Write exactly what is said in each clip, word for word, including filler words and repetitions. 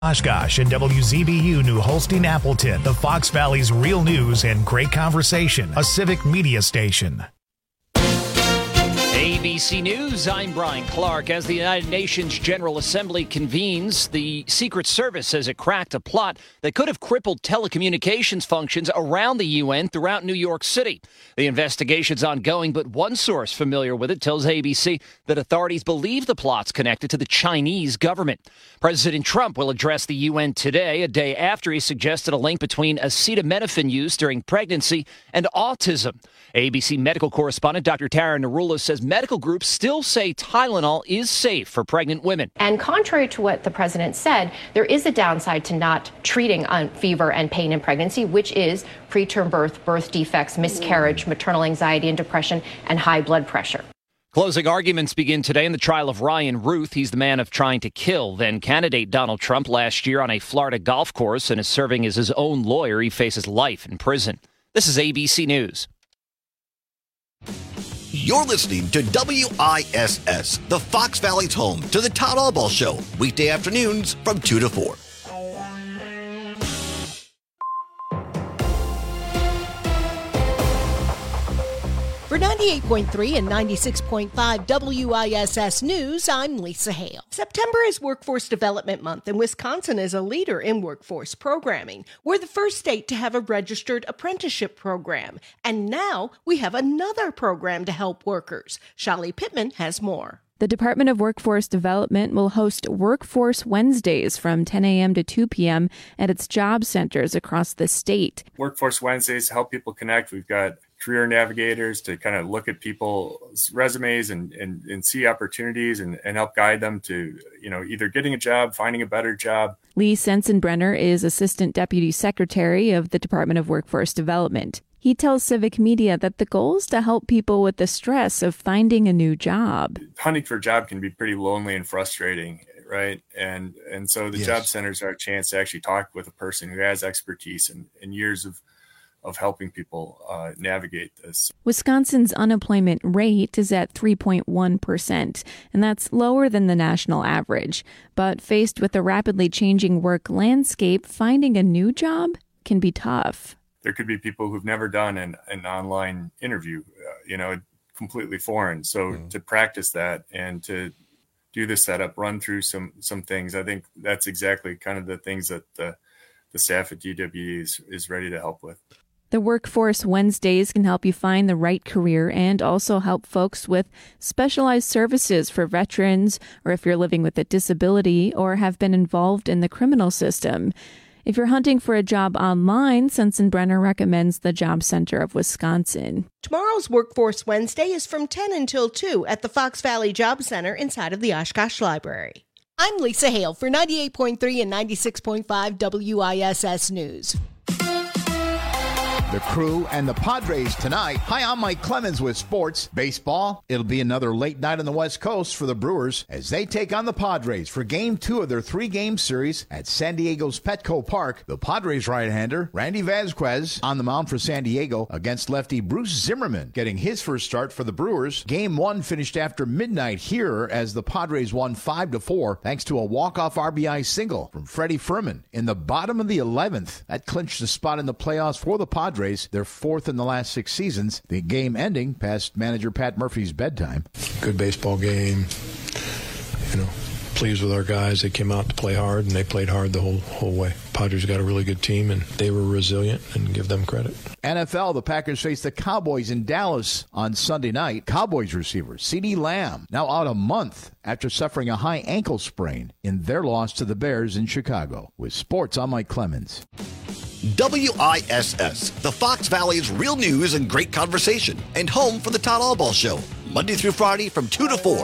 Oshkosh and W Z B U New Holstein Appleton, the Fox Valley's real news and great conversation, a civic media station. A B C News, I'm Brian Clark. As the United Nations General Assembly convenes, the Secret Service says it cracked a plot that could have crippled telecommunications functions around the U N throughout New York City. The investigation's ongoing, but one source familiar with it tells A B C that authorities believe the plot's connected to the Chinese government. President Trump will address the U N today, a day after he suggested a link between acetaminophen use during pregnancy and autism. A B C medical correspondent Doctor Tara Narula says medical groups still say Tylenol is safe for pregnant women. And contrary to what the president said, there is a downside to not treating on fever and pain in pregnancy, which is preterm birth, birth defects, miscarriage, maternal anxiety and depression, and high blood pressure. Closing arguments begin today in the trial of Ryan Ruth. He's the man of trying to kill then-candidate Donald Trump last year on a Florida golf course and is serving as his own lawyer. He faces life in prison. This is A B C News. You're listening to W I S S, the Fox Valley's home to the Todd Albaugh Show, weekday afternoons from two to four. For ninety-eight point three and ninety-six point five W I S S News, I'm Lisa Hale. September is Workforce Development Month, and Wisconsin is a leader in workforce programming. We're the first state to have a registered apprenticeship program, and now we have another program to help workers. Shali Pittman has more. The Department of Workforce Development will host Workforce Wednesdays from ten a.m. to two p.m. at its job centers across the state. Workforce Wednesdays help people connect. We've got career navigators to kind of look at people's resumes and, and, and see opportunities and, and help guide them to, you know, either getting a job, finding a better job. Lee Sensenbrenner is Assistant Deputy Secretary of the Department of Workforce Development. He tells Civic Media that the goal is to help people with the stress of finding a new job. Hunting for a job can be pretty lonely and frustrating, right? And and so the yes. job centers are a chance to actually talk with a person who has expertise and, and years of of helping people uh, navigate this. Wisconsin's unemployment rate is at three point one percent, and that's lower than the national average. But faced with a rapidly changing work landscape, finding a new job can be tough. There could be people who've never done an, an online interview, uh, you know, completely foreign. So mm. to practice that and to do the setup, run through some some things, I think that's exactly kind of the things that the, the staff at D W E is, is ready to help with. The Workforce Wednesdays can help you find the right career and also help folks with specialized services for veterans or if you're living with a disability or have been involved in the criminal system. If you're hunting for a job online, Sensenbrenner recommends the Job Center of Wisconsin. Tomorrow's Workforce Wednesday is from ten until two at the Fox Valley Job Center inside of the Oshkosh Library. I'm Lisa Hale for ninety-eight point three and ninety-six point five W I S S News. The Crew and the Padres tonight. Hi, I'm Mike Clemens with sports. Baseball, it'll be another late night on the West Coast for the Brewers as they take on the Padres for game two of their three-game series at San Diego's Petco Park. The Padres right-hander, Randy Vasquez, on the mound for San Diego against lefty Bruce Zimmerman, getting his first start for the Brewers. Game one finished after midnight here as the Padres won five to four thanks to a walk-off R B I single from Freddie Furman in the bottom of the eleventh. That clinched a spot in the playoffs for the Padres. They're fourth in the last six seasons. The game ending past manager Pat Murphy's bedtime. Good baseball game. You know, pleased with our guys. They came out to play hard, and they played hard the whole whole way. Padres got a really good team, and they were resilient, and give them credit. N F L, the Packers face the Cowboys in Dallas on Sunday night. Cowboys receiver CeeDee Lamb now out a month after suffering a high ankle sprain in their loss to the Bears in Chicago. With sports, I'm Mike Clemens. W I S S, the Fox Valley's real news and great conversation, and home for the Todd Albaugh Show, Monday through Friday from two to four.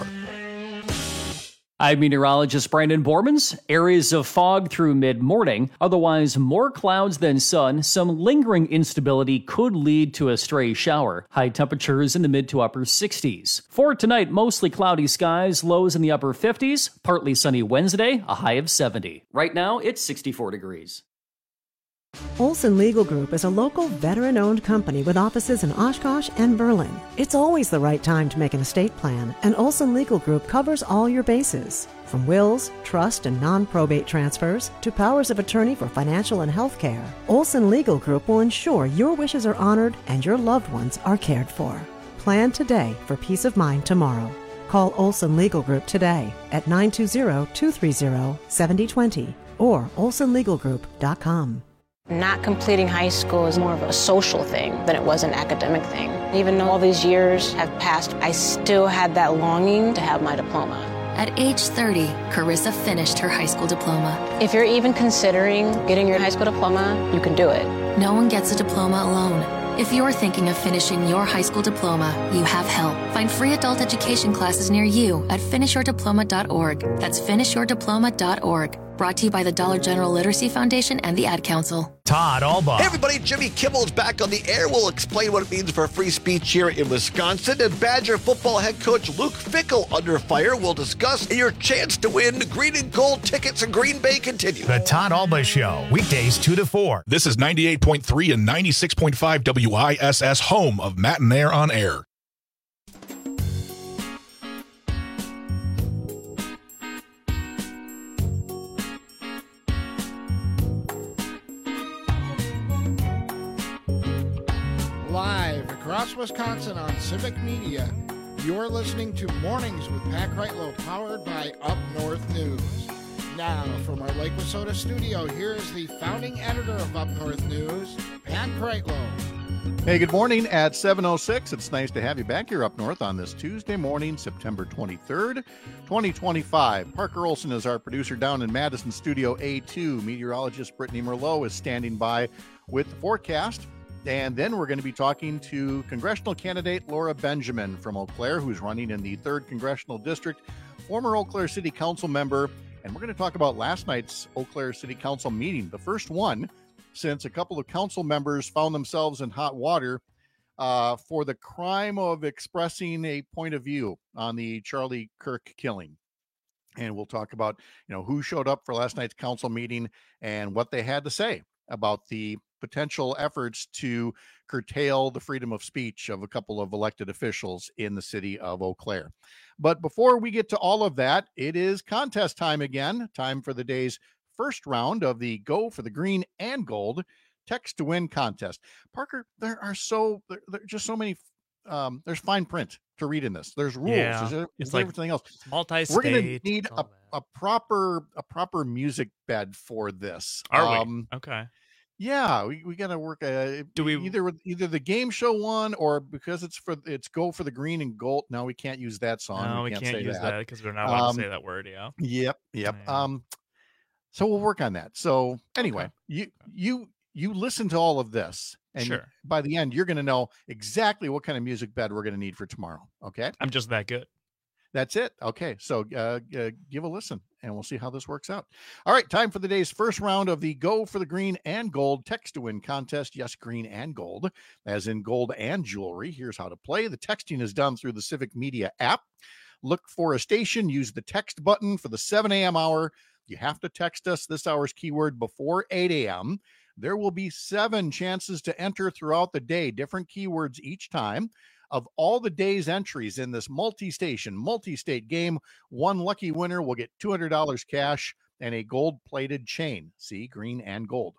I'm meteorologist Brandon Bormans. Areas of fog through mid-morning. Otherwise, more clouds than sun. Some lingering instability could lead to a stray shower. High temperatures in the mid to upper sixties. For tonight, mostly cloudy skies, lows in the upper fifties. Partly sunny Wednesday, a high of seventy. Right now, it's sixty-four degrees. Olson Legal Group is a local veteran-owned company with offices in Oshkosh and Berlin. It's always the right time to make an estate plan, and Olson Legal Group covers all your bases. From wills, trust, and non-probate transfers to powers of attorney for financial and health care, Olson Legal Group will ensure your wishes are honored and your loved ones are cared for. Plan today for peace of mind tomorrow. Call Olson Legal Group today at nine two zero, two three zero, seven zero two zero or olson legal group dot com. Not completing high school is more of a social thing than it was an academic thing. Even though all these years have passed, I still had that longing to have my diploma. At age thirty, Carissa finished her high school diploma. If you're even considering getting your high school diploma, you can do it. No one gets a diploma alone. If you're thinking of finishing your high school diploma, you have help. Find free adult education classes near you at finish your diploma dot org. That's finish your diploma dot org. Brought to you by the Dollar General Literacy Foundation and the Ad Council. Todd Albaugh. Hey everybody, Jimmy Kimmel's back on the air. We'll explain what it means for free speech here in Wisconsin. And Badger football head coach Luke Fickell under fire. We'll discuss your chance to win green and gold tickets in Green Bay continue. The Todd Albaugh Show, weekdays two to four. This is ninety-eight point three and ninety-six point five W I S S, home of Matt and Air on Air. Live across Wisconsin on Civic Media, you're listening to Mornings with Pat Kreitlow, powered by Up North News. Now, from our Lake Wissota studio, here is the founding editor of Up North News, Pat Kreitlow. Hey, good morning at seven oh six. It's nice to have you back here up north on this Tuesday morning, September twenty-third, twenty twenty-five. Parker Olson is our producer down in Madison Studio A two. Meteorologist Brittany Merlot is standing by with the forecast. And then we're going to be talking to congressional candidate Laura Benjamin from Eau Claire, who's running in the third Congressional District, former Eau Claire City Council member. And we're going to talk about last night's Eau Claire City Council meeting, the first one since a couple of council members found themselves in hot water uh, for the crime of expressing a point of view on the Charlie Kirk killing. And we'll talk about, you know, who showed up for last night's council meeting and what they had to say about the potential efforts to curtail the freedom of speech of a couple of elected officials in the city of Eau Claire. But before we get to all of that, it is contest time again. Time for the day's first round of the Go for the Green and Gold Text to Win contest. Parker, there are so there, there are just so many. Um, there's fine print to read in this. There's rules. Yeah, there's, there's it's like everything else. Multi-state. We're going to need a, a proper a proper music bed for this. Are um, we? Okay. Yeah, we, we got to work. Uh, Do we either with either the game show one, or because it's for it's Go for the Green and Gold. No, we can't use that song. No, we, we can't, can't use that because we're not allowed um, to say that word. Yeah. Yep. Yep. Yeah. Um. So we'll work on that. So anyway, okay. you you you listen to all of this, and sure. by the end, you're going to know exactly what kind of music bed we're going to need for tomorrow. Okay. I'm just that good. That's it. Okay. So uh, uh, give a listen and we'll see how this works out. All right. Time for the day's first round of the Go for the Green and Gold Text to Win contest. Yes, green and gold, as in gold and jewelry. Here's how to play. The texting is done through the Civic Media app. Look for a station. Use the text button for the seven a.m. hour. You have to text us this hour's keyword before eight a.m. There will be seven chances to enter throughout the day, different keywords each time. Of all the day's entries in this multi-station, multi-state game, one lucky winner will get two hundred dollars cash and a gold-plated chain. See, green and gold.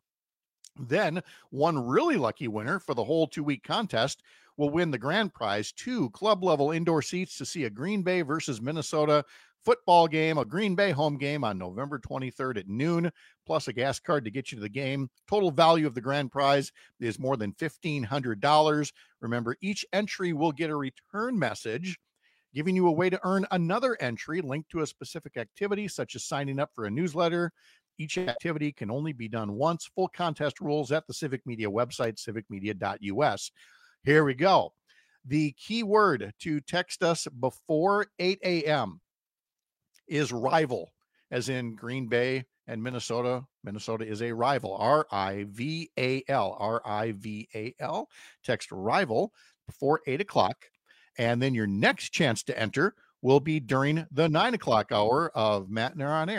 Then one really lucky winner for the whole two-week contest will win the grand prize, two club-level indoor seats to see a Green Bay versus Minnesota football game, a Green Bay home game on November twenty-third at noon, plus a gas card to get you to the game. Total value of the grand prize is more than fifteen hundred dollars. Remember, each entry will get a return message giving you a way to earn another entry linked to a specific activity, such as signing up for a newsletter. Each activity can only be done once. Full contest rules at the Civic Media website, civic media dot u s. Here we go. The keyword to text us before eight a.m. is rival, as in Green Bay and Minnesota. Minnesota is a rival, R I V A L, R I V A L. Text rival before eight o'clock. And then your next chance to enter will be during the nine o'clock hour of Matt and Air on Air,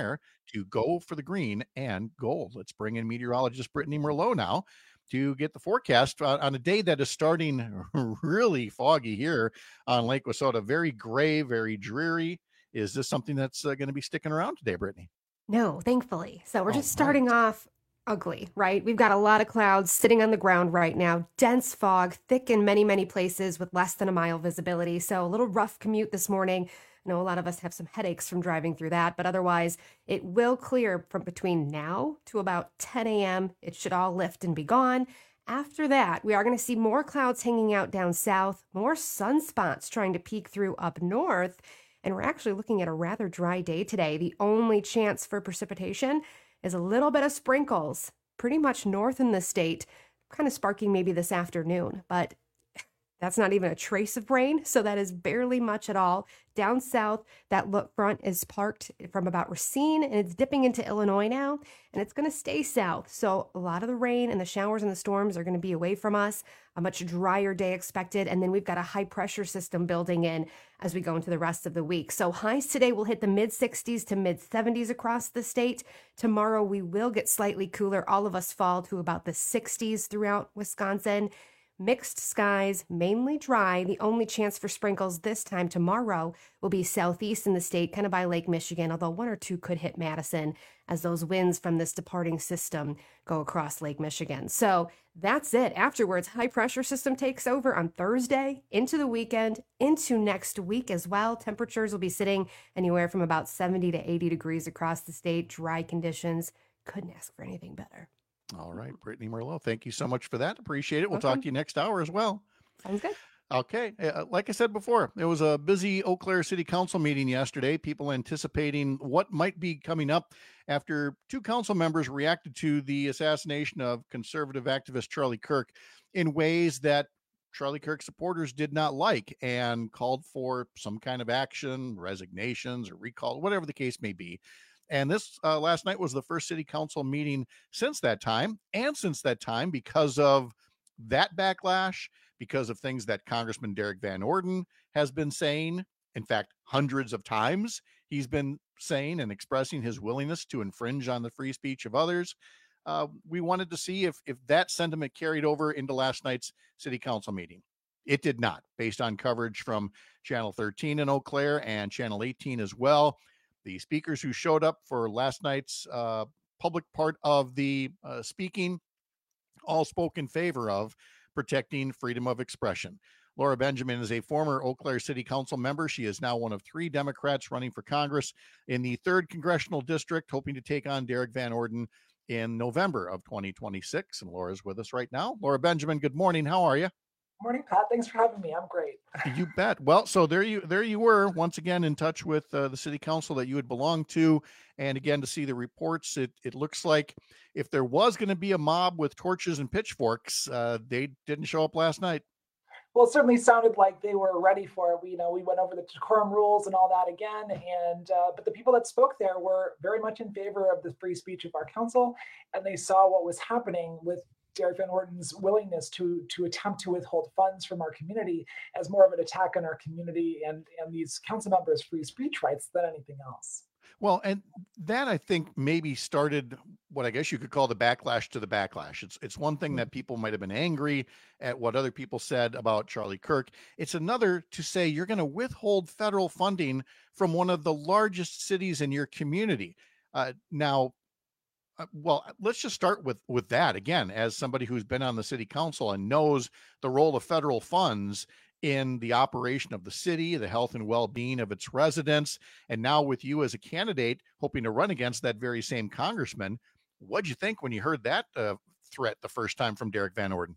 to Go for the Green and Gold. Let's bring in meteorologist Brittany Merlot now to get the forecast on a day that is starting really foggy here on Lake Wissota. Very gray, very dreary. Is this something that's uh, going to be sticking around today, Brittany? No, thankfully. So we're Oh, just starting right. off ugly, right? We've got a lot of clouds sitting on the ground right now, dense fog, thick in many, many places with less than a mile visibility. So a little rough commute this morning. I know a lot of us have some headaches from driving through that, but otherwise it will clear from between now to about ten a.m. It should all lift and be gone. After that, we are going to see more clouds hanging out down south, more sunspots trying to peek through up north. And we're actually looking at a rather dry day today. The only chance for precipitation is a little bit of sprinkles, pretty much north in the state, kind of sparking maybe this afternoon, but that's not even a trace of rain, so that is barely much at all. Down south, that look front is parked from about Racine, and it's dipping into Illinois now, and it's going to stay south. So a lot of the rain and the showers and the storms are going to be away from us. A much drier day expected, and then we've got a high pressure system building in as we go into the rest of the week. So highs today will hit the mid sixties to mid seventies across the state. Tomorrow we will get slightly cooler. All of us fall to about the sixties throughout Wisconsin. Mixed skies, mainly dry. The only chance for sprinkles this time tomorrow will be southeast in the state, kind of by Lake Michigan, although one or two could hit Madison as those winds from this departing system go across Lake Michigan. So that's it. Afterwards, high pressure system takes over on Thursday, into the weekend, into next week as well. Temperatures will be sitting anywhere from about seventy to eighty degrees across the state. Dry conditions. Couldn't ask for anything better. All right, Brittany Merlot, thank you so much for that. Appreciate it. We'll Welcome. talk to you next hour as well. Sounds good. Okay. Uh, like I said before, it was a busy Eau Claire City Council meeting yesterday. People anticipating what might be coming up after two council members reacted to the assassination of conservative activist Charlie Kirk in ways that Charlie Kirk supporters did not like and called for some kind of action, resignations, or recall, whatever the case may be. And this uh, last night was the first city council meeting since that time. And since that time, because of that backlash, because of things that Congressman Derek Van Orden has been saying, in fact, hundreds of times, he's been saying and expressing his willingness to infringe on the free speech of others. Uh, we wanted to see if, if that sentiment carried over into last night's city council meeting. It did not, based on coverage from Channel thirteen in Eau Claire and Channel eighteen as well. The speakers who showed up for last night's uh, public part of the uh, speaking all spoke in favor of protecting freedom of expression. Laura Benjamin is a former Eau Claire City Council member. She is now one of three Democrats running for Congress in the third Congressional District, hoping to take on Derek Van Orden in November of twenty twenty-six. And Laura's with us right now. Laura Benjamin, good morning. How are you? Morning, Pat. Thanks for having me. I'm great. You bet. Well, so there you there you were once again in touch with uh, the city council that you had belonged to, and again to see the reports. It it looks like if there was going to be a mob with torches and pitchforks, uh, they didn't show up last night. Well, it certainly sounded like they were ready for it. We, you know, we went over the decorum rules and all that again, and uh, but the people that spoke there were very much in favor of the free speech of our council, and they saw what was happening with Derek Van Orden's willingness to to attempt to withhold funds from our community as more of an attack on our community and, and these council members' free speech rights than anything else. Well, and that I think maybe started what I guess you could call the backlash to the backlash. It's it's one thing that people might have been angry at what other people said about Charlie Kirk. It's another to say you're going to withhold federal funding from one of the largest cities in your community. Uh, now, Uh, well, let's just start with with that again. As somebody who's been on the city council and knows the role of federal funds in the operation of the city, the health and well-being of its residents, and now with you as a candidate hoping to run against that very same congressman, what'd you think when you heard that uh, threat the first time from Derek Van Orden?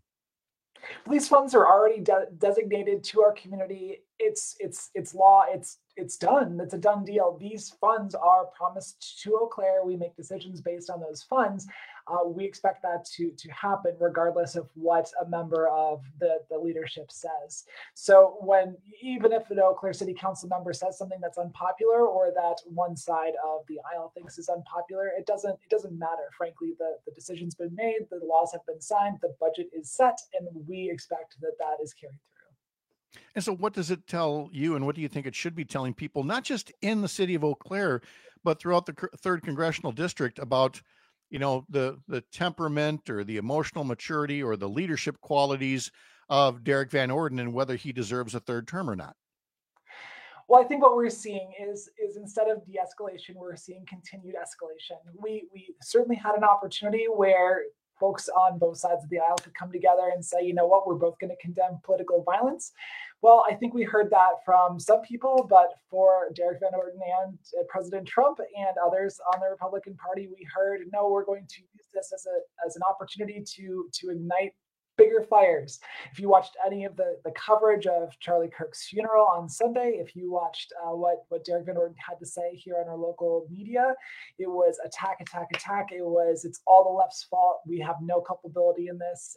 These funds are already de- designated to our community. It's it's it's law. It's it's done. It's a done deal. These funds are promised to Eau Claire. We make decisions based on those funds. Uh, we expect that to to happen regardless of what a member of the, the leadership says. So when even if an Eau Claire City Council member says something that's unpopular or that one side of the aisle thinks is unpopular, it doesn't it doesn't matter. Frankly, the, the decision's been made, the laws have been signed, the budget is set, and we expect that that is carried through. And so what does it tell you, and what do you think it should be telling people, not just in the city of Eau Claire, but throughout the third congressional district about, you know, the, the temperament or the emotional maturity or the leadership qualities of Derek Van Orden and whether he deserves a third term or not. Well, I think what we're seeing is is instead of de-escalation, we're seeing continued escalation. We we certainly had an opportunity where folks on both sides of the aisle could come together and say, you know what, we're both going to condemn political violence. Well, I think we heard that from some people, but for Derek Van Orden and uh, President Trump and others on the Republican Party, we heard, no, we're going to use this as a as an opportunity to to ignite bigger fires. If you watched any of the, the coverage of Charlie Kirk's funeral on Sunday, if you watched uh, what, what Derek Van Orden had to say here on our local media, it was attack, attack, attack. It was, it's all the left's fault. We have no culpability in this.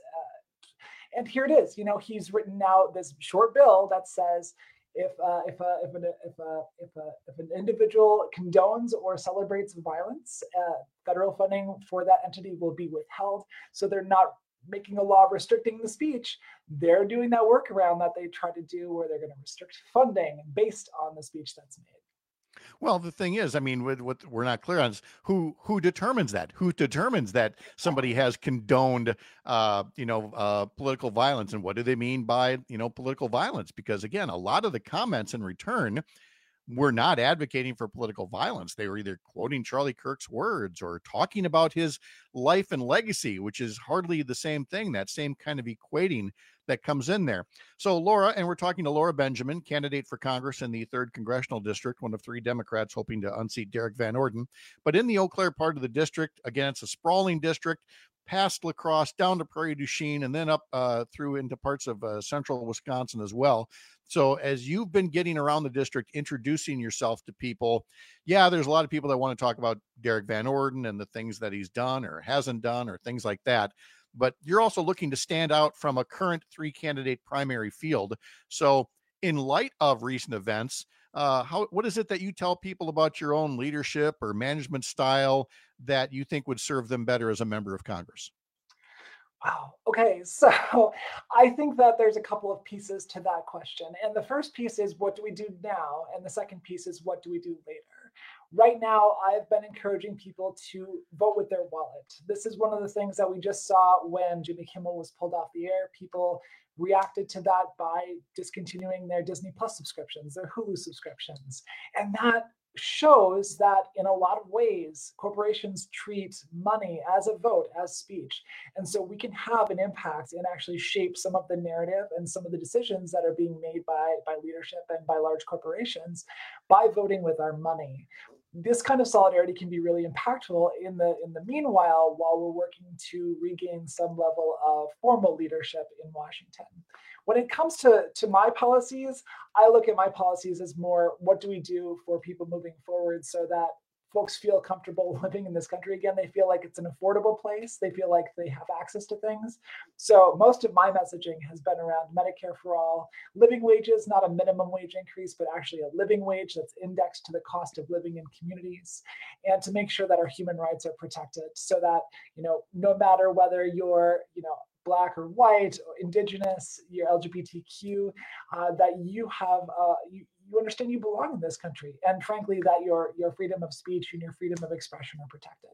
Uh, and here it is. You know, he's written now this short bill that says, if uh, if uh, if, an, if, uh, if, uh, if an individual condones or celebrates violence, uh, federal funding for that entity will be withheld. So they're not making a law restricting the speech. They're doing that workaround that they try to do where they're going to restrict funding based on the speech that's made. Well, the thing is, I mean, what, what we're not clear on is who who determines that? Who determines that somebody has condoned, uh, you know, uh, political violence, and what do they mean by, you know, political violence? Because again, a lot of the comments in return were not advocating for political violence. They were either quoting Charlie Kirk's words or talking about his life and legacy, which is hardly the same thing, that same kind of equating that comes in there. So Laura, and we're talking to Laura Benjamin, candidate for Congress in the third Congressional District, one of three Democrats hoping to unseat Derek Van Orden. But in the Eau Claire part of the district, again, it's a sprawling district, past La Crosse, down to Prairie du Chien, and then up uh, through into parts of uh, central Wisconsin as well. So as you've been getting around the district, introducing yourself to people, yeah, there's a lot of people that want to talk about Derek Van Orden and the things that he's done or hasn't done or things like that. But you're also looking to stand out from a current three candidate primary field. So in light of recent events, uh, how, what is it that you tell people about your own leadership or management style that you think would serve them better as a member of Congress? Wow. Okay. So I think that there's a couple of pieces to that question. And the first piece is, what do we do now? And the second piece is, what do we do later? Right now, I've been encouraging people to vote with their wallet. This is one of the things that we just saw when Jimmy Kimmel was pulled off the air. People reacted to that by discontinuing their Disney Plus subscriptions, their Hulu subscriptions. And that shows that in a lot of ways, corporations treat money as a vote, as speech. And so we can have an impact and actually shape some of the narrative and some of the decisions that are being made by, by leadership and by large corporations by voting with our money. This kind of solidarity can be really impactful in the in the meanwhile, while we're working to regain some level of formal leadership in Washington. When it comes to, to my policies, I look at my policies as more, what do we do for people moving forward so that folks feel comfortable living in this country again? They feel like it's an affordable place. They feel like they have access to things. So most of my messaging has been around Medicare for all, living wages, not a minimum wage increase, but actually a living wage that's indexed to the cost of living in communities, and to make sure that our human rights are protected so that, you know, no matter whether you're, you know, Black or white, or Indigenous, you're L G B T Q, uh, that you have, uh, you, you understand you belong in this country, and frankly, that your your freedom of speech and your freedom of expression are protected.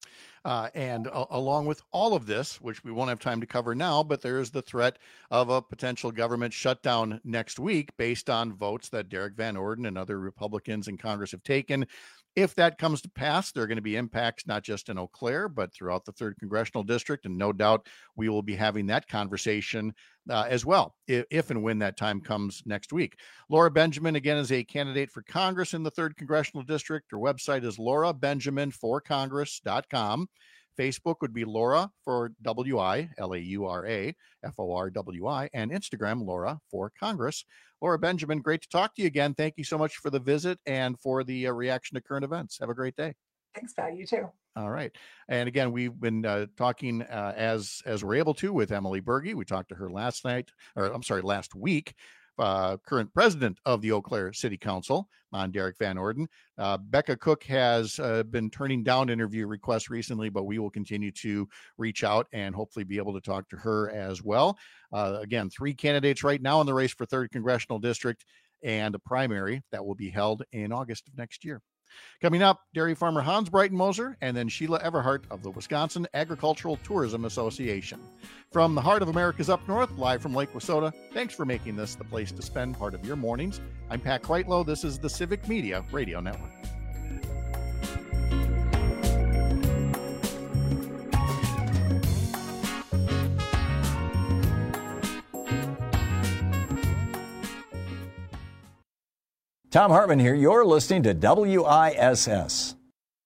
Uh, and uh, along with all of this, which we won't have time to cover now, but there is the threat of a potential government shutdown next week based on votes that Derek Van Orden and other Republicans in Congress have taken. If that comes to pass, there are going to be impacts not just in Eau Claire, but throughout the third Congressional District. And no doubt we will be having that conversation uh, as well, if, if and when that time comes next week. Laura Benjamin, again, is a candidate for Congress in the third Congressional District. Her website is laura benjamin for congress dot com. Facebook would be Laura for W I, L A U R A, F O R W I, and Instagram, Laura for Congress. Laura Benjamin, great to talk to you again. Thank you so much for the visit and for the uh, reaction to current events. Have a great day. Thanks, Pat. You too. All right. And again, we've been uh, talking uh, as as we're able to with Emily Berge. We talked to her last night, or I'm sorry, last week. Uh, current president of the Eau Claire City Council on Derek Van Orden. Uh, Becca Cook has uh, been turning down interview requests recently, but we will continue to reach out and hopefully be able to talk to her as well. Uh, again, three candidates right now in the race for third Congressional District and a primary that will be held in August of next year. Coming up, dairy farmer Hans Breitenmoser and then Sheila Everhart of the Wisconsin Agricultural Tourism Association. From the heart of America's Up North, live from Lake Wissota, thanks for making this the place to spend part of your mornings. I'm Pat Kreitlow. This is the Civic Media Radio Network. Tom Hartman here. You're listening to W I S S.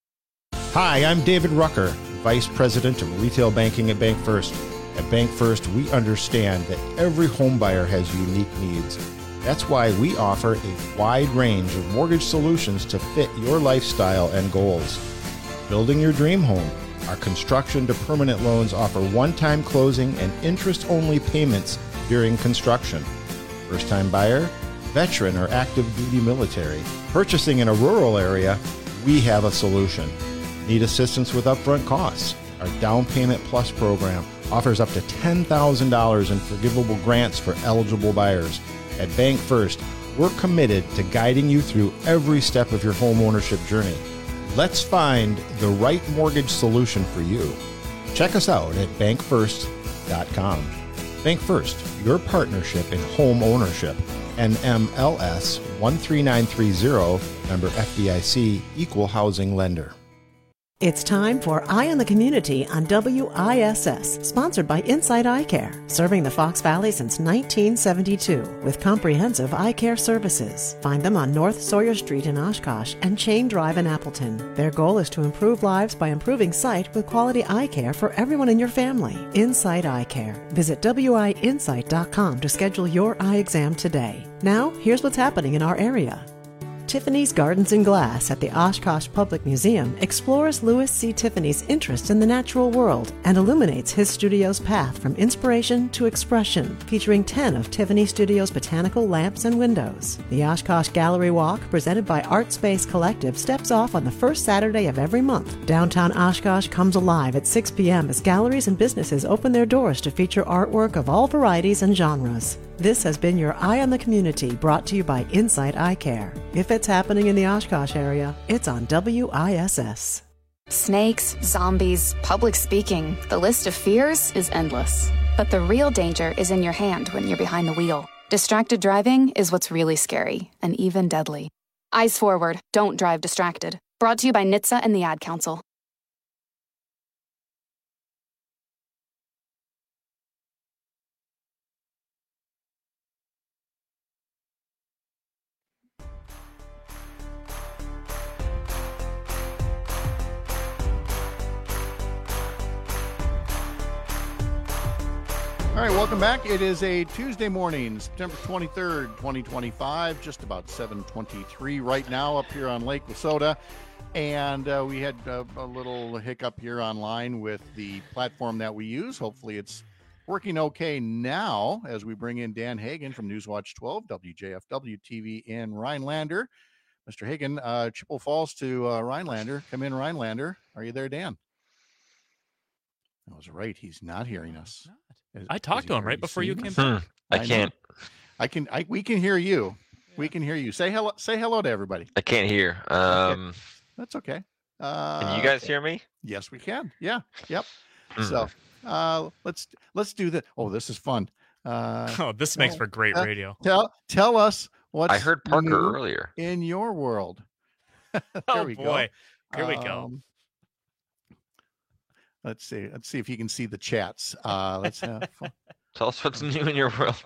Hi, I'm David Rucker, Vice President of Retail Banking at Bank First. At Bank First, we understand that every home buyer has unique needs. That's why we offer a wide range of mortgage solutions to fit your lifestyle and goals. Building your dream home. Our construction to permanent loans offer one-time closing and interest-only payments during construction. First-time buyer, veteran or active duty military. Purchasing in a rural area, we have a solution. Need assistance with upfront costs? Our Down Payment Plus program offers up to ten thousand dollars in forgivable grants for eligible buyers. At Bank First, we're committed to guiding you through every step of your home ownership journey. Let's find the right mortgage solution for you. Check us out at bank first dot com. Bank First, your partnership in home ownership. N M L S one three nine three zero, member F D I C, equal housing lender. It's time for Eye on the Community on W I S S, sponsored by Insight Eye Care, serving the Fox Valley since nineteen seventy-two with comprehensive eye care services. Find them on North Sawyer Street in Oshkosh and Chain Drive in Appleton. Their goal is to improve lives by improving sight with quality eye care for everyone in your family. Insight Eye Care. Visit W I insight dot com to schedule your eye exam today. Now, here's what's happening in our area. Tiffany's Gardens and Glass at the Oshkosh Public Museum explores Louis C. Tiffany's interest in the natural world and illuminates his studio's path from inspiration to expression, featuring ten of Tiffany Studio's botanical lamps and windows. The Oshkosh Gallery Walk, presented by Art Space Collective, steps off on the first Saturday of every month. Downtown Oshkosh comes alive at six p.m. as galleries and businesses open their doors to feature artwork of all varieties and genres. This has been your Eye on the Community, brought to you by Insight Eye Care. If it's happening in the Oshkosh area, it's on W I S S. Snakes, zombies, public speaking. The list of fears is endless. But the real danger is in your hand when you're behind the wheel. Distracted driving is what's really scary and even deadly. Eyes forward, don't drive distracted. Brought to you by N H T S A and the Ad Council. All right, welcome back. It is a Tuesday morning, September twenty-third, twenty twenty-five, just about seven twenty-three right now up here on Lake Wissota. And uh, we had uh, a little hiccup here online with the platform that we use. Hopefully it's working okay now as we bring in Dan Hagan from Newswatch twelve, W J F W T V in Rhinelander. Mister Hagan, uh, Chippewa Falls to uh, Rhinelander. Come in, Rhinelander. Are you there, Dan? I was right. He's not hearing us. Is, I talked to him right before you came. Hmm. I, I can't. I can. I we can hear you. Yeah. We can hear you. Say hello. Say hello to everybody. I can't hear. Um, okay. That's okay. Uh, can you guys hear me? Yes, we can. Yeah. Yep. Mm. So uh, let's let's do that. Oh, this is fun. Uh, oh, this makes for great uh, radio. Tell tell us what I heard Parker earlier in your world. there oh we boy, go. here we um, go. Let's see. Let's see if you can see the chats. Uh, let's have fun. Tell us what's new in your world.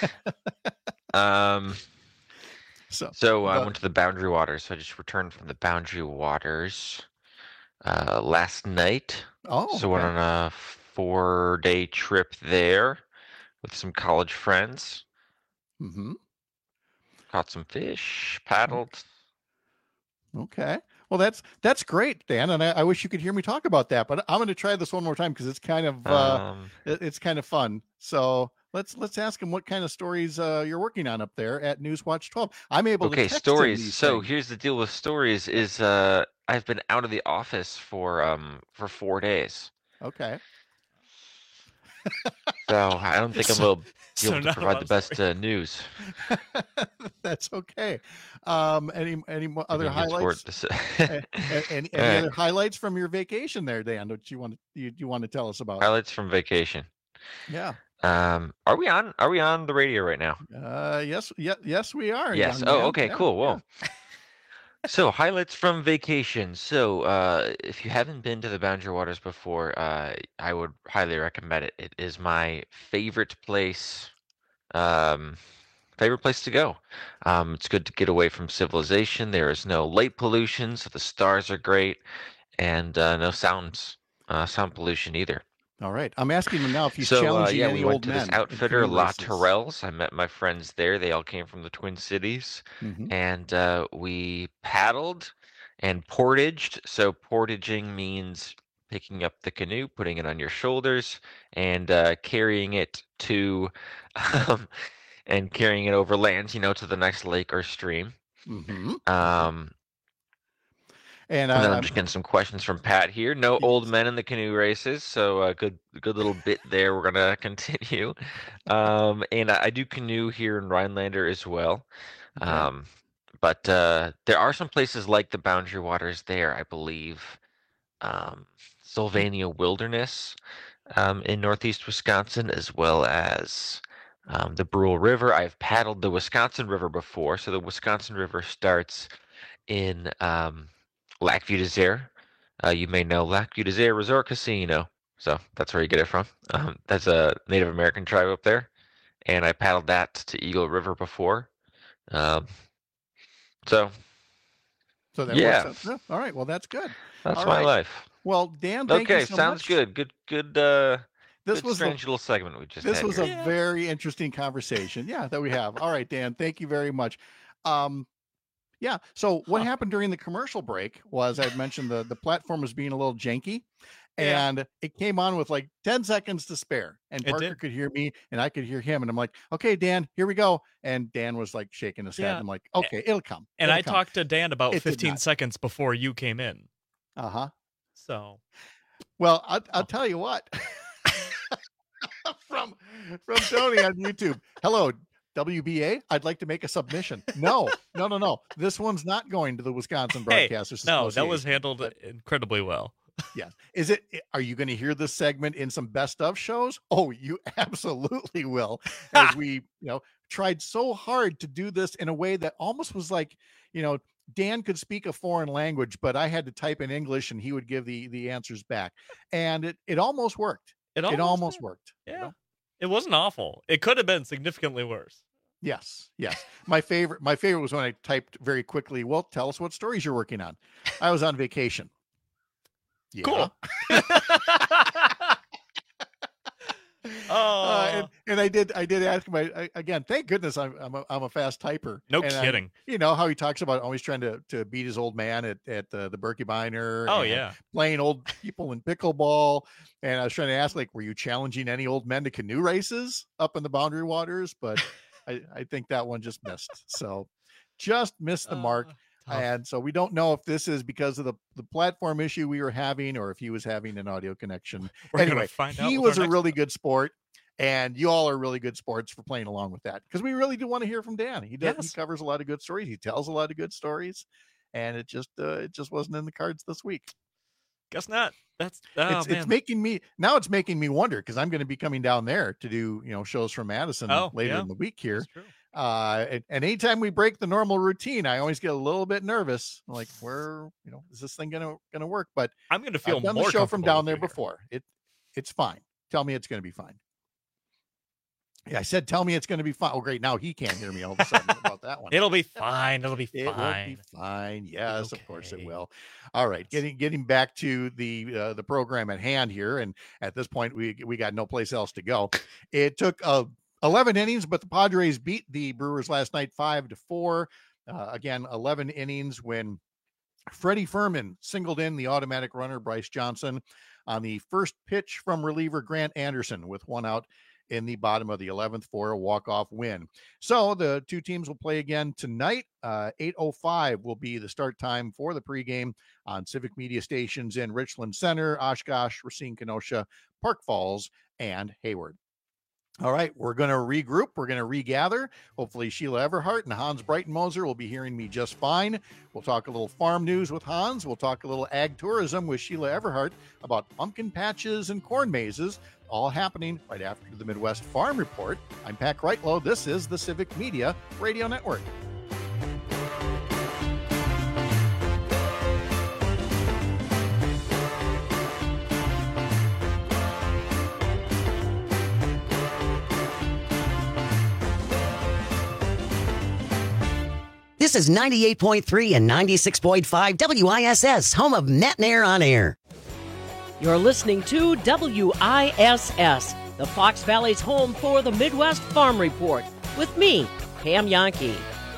um. So, so I uh, went to the Boundary Waters. So I just returned from the Boundary Waters uh, last night. Oh, so went okay. on a four-day trip there with some college friends. Mm-hmm. Caught some fish, paddled. Okay. Well, that's that's great, Dan, and I, I wish you could hear me talk about that. But I'm going to try this one more time because it's kind of uh, Um, it, it's kind of fun. So let's let's ask him what kind of stories uh, you're working on up there at Newswatch twelve. I'm able okay, to text him stories. these So things. here's the deal with stories: is uh, I've been out of the office for um for four days. Okay. So I don't think So- I will be so able not to a provide love the best uh, news. That's okay. Um, any any mo- other Maybe it's highlights? for- A- a- any any All right. other highlights from your vacation there, Dan? That you want to you, you want to tell us about? Highlights from vacation. Yeah. Um, are we on? Are we on the radio right now? Uh, yes, yeah, yes, we are. Yes. young Oh, man. okay, Yeah, cool. yeah. Well, so highlights from vacation. So, uh, if you haven't been to the Boundary Waters before, uh, I would highly recommend it. It is my favorite place. Um, favorite place to go. Um, it's good to get away from civilization. There is no light pollution, so the stars are great, and uh, no sounds, uh, sound pollution either. All right. I'm asking him now if he's So uh, challenging yeah, any we old went to men. this in outfitter, canoe La races. Terrells. I met my friends there. They all came from the Twin Cities, Mhm. and uh, we paddled and portaged. So portaging means picking up the canoe, putting it on your shoulders, and uh, carrying it to, um, and carrying it over land, you know, to the next lake or stream. Mhm. Um, And, and then uh, I'm just getting some questions from Pat here. No old men in the canoe races, so uh, good, good little bit there. We're gonna continue. Um, and I, I do canoe here in Rhinelander as well. Um, but uh, there are some places like the Boundary Waters there, I believe. Um, Sylvania Wilderness um, in northeast Wisconsin, as well as um, the Brule River. I've paddled the Wisconsin River before, so the Wisconsin River starts in um, Lac Vieux Desert. Uh, you may know Lac Vieux Desert Resort Casino, so that's where you get it from. Um, that's a Native American tribe up there, and I paddled that to Eagle River before. Um, so, So that yeah, works out. Yeah, all right. Well, that's good. that's All my right. life. Well, Dan, thank Okay, you so sounds much. good. Good, good. Uh, This good was a- strange little segment we just This had was here. a very interesting conversation. Yeah, that we have. All right, Dan, thank you very much. Um, yeah. So what happened during the commercial break was I mentioned the the platform was being a little janky, Yeah. and it came on with like ten seconds to spare, and It Parker did. could hear me and I could hear him, and I'm like, okay, Dan, here we go. And Dan was like shaking his head. Yeah. I'm like, okay, it'll come. And It'll I come. talked to Dan about It did fifteen not. seconds before you came in. Uh huh. So Well, I'll, I'll tell you what. from from Tony on YouTube. Hello, W B A. I'd like to make a submission. No, no, no, no. This one's not going to the Wisconsin hey, Broadcasters no, that was Association. handled incredibly well. Yeah. Is it? Are you going to hear this segment in some best of shows? Oh, you absolutely will. As we, you know, tried so hard to do this in a way that almost was like, you know, Dan could speak a foreign language, but I had to type in English and he would give the the answers back, and it it almost worked. It It almost almost did. worked. you Yeah, know? it wasn't awful. It could have been significantly worse. Yes, yes. My favorite, my favorite was when I typed very quickly. Well, tell us what stories you're working on. I was on vacation. Yeah. Cool. Uh, Oh, and, and I did, I did ask him I, I, again. Thank goodness I'm, I'm a, I'm a fast typer. No And I- kidding. you know how he talks about always trying to to beat his old man at at the, the Berkey Biner. Oh, and yeah. playing old people in pickleball. And I was trying to ask, like, were you challenging any old men to canoe races up in the Boundary Waters? But I, I think that one just missed. So just missed the mark. tough. And so we don't know if this is because of the, the platform issue we were having or if he was having an audio connection. We're gonna anyway, find out he with our was a next really good sport. And you all are really good sports for playing along with that because we really do want to hear from Dan. He does. He Yes. covers a lot of good stories. He tells a lot of good stories, and it just uh, it just wasn't in the cards this week. Guess not. That's oh, it's man. it's making me now. It's making me wonder because I'm going to be coming down there to do you know shows from Madison Oh, later yeah. in the week here. That's true. Uh, and, and anytime we break the normal routine, I always get a little bit nervous. I'm like, where you know is this thing gonna gonna work? But I'm gonna feel I've done more the show from comfortable down with there you here. before. It it's fine. Tell me it's going to be fine. Yeah, I said, tell me it's going to be fine. Oh, great. Now he can't hear me all of a sudden about that one. It'll be fine. It'll be It will fine. be fine. Yes, of course it okay. will. All right, getting getting back to the uh, the program at hand here, and at this point we we got no place else to go. It took uh, eleven innings, but the Padres beat the Brewers last night five to four. Uh, again, eleven innings when Freddie Furman singled in the automatic runner Bryce Johnson on the first pitch from reliever Grant Anderson with one out in the bottom of the eleventh for a walk-off win. So the two teams will play again tonight. Uh, eight oh five will be the start time for the pregame on Civic Media stations in Richland Center, Oshkosh, Racine, Kenosha, Park Falls, and Hayward. All right, we're going to regroup. We're going to regather. Hopefully Sheila Everhart and Hans Breitenmoser will be hearing me just fine. We'll talk a little farm news with Hans. We'll talk a little ag tourism with Sheila Everhart about pumpkin patches and corn mazes, all happening right after the Midwest Farm Report. I'm Pat Kreitlow. This is the Civic Media Radio Network. This is ninety-eight point three and ninety-six point five W I S S, home of Matt and Air on Air. You're listening to W I S S, the Fox Valley's home for the Midwest Farm Report, with me, Pam Yankee.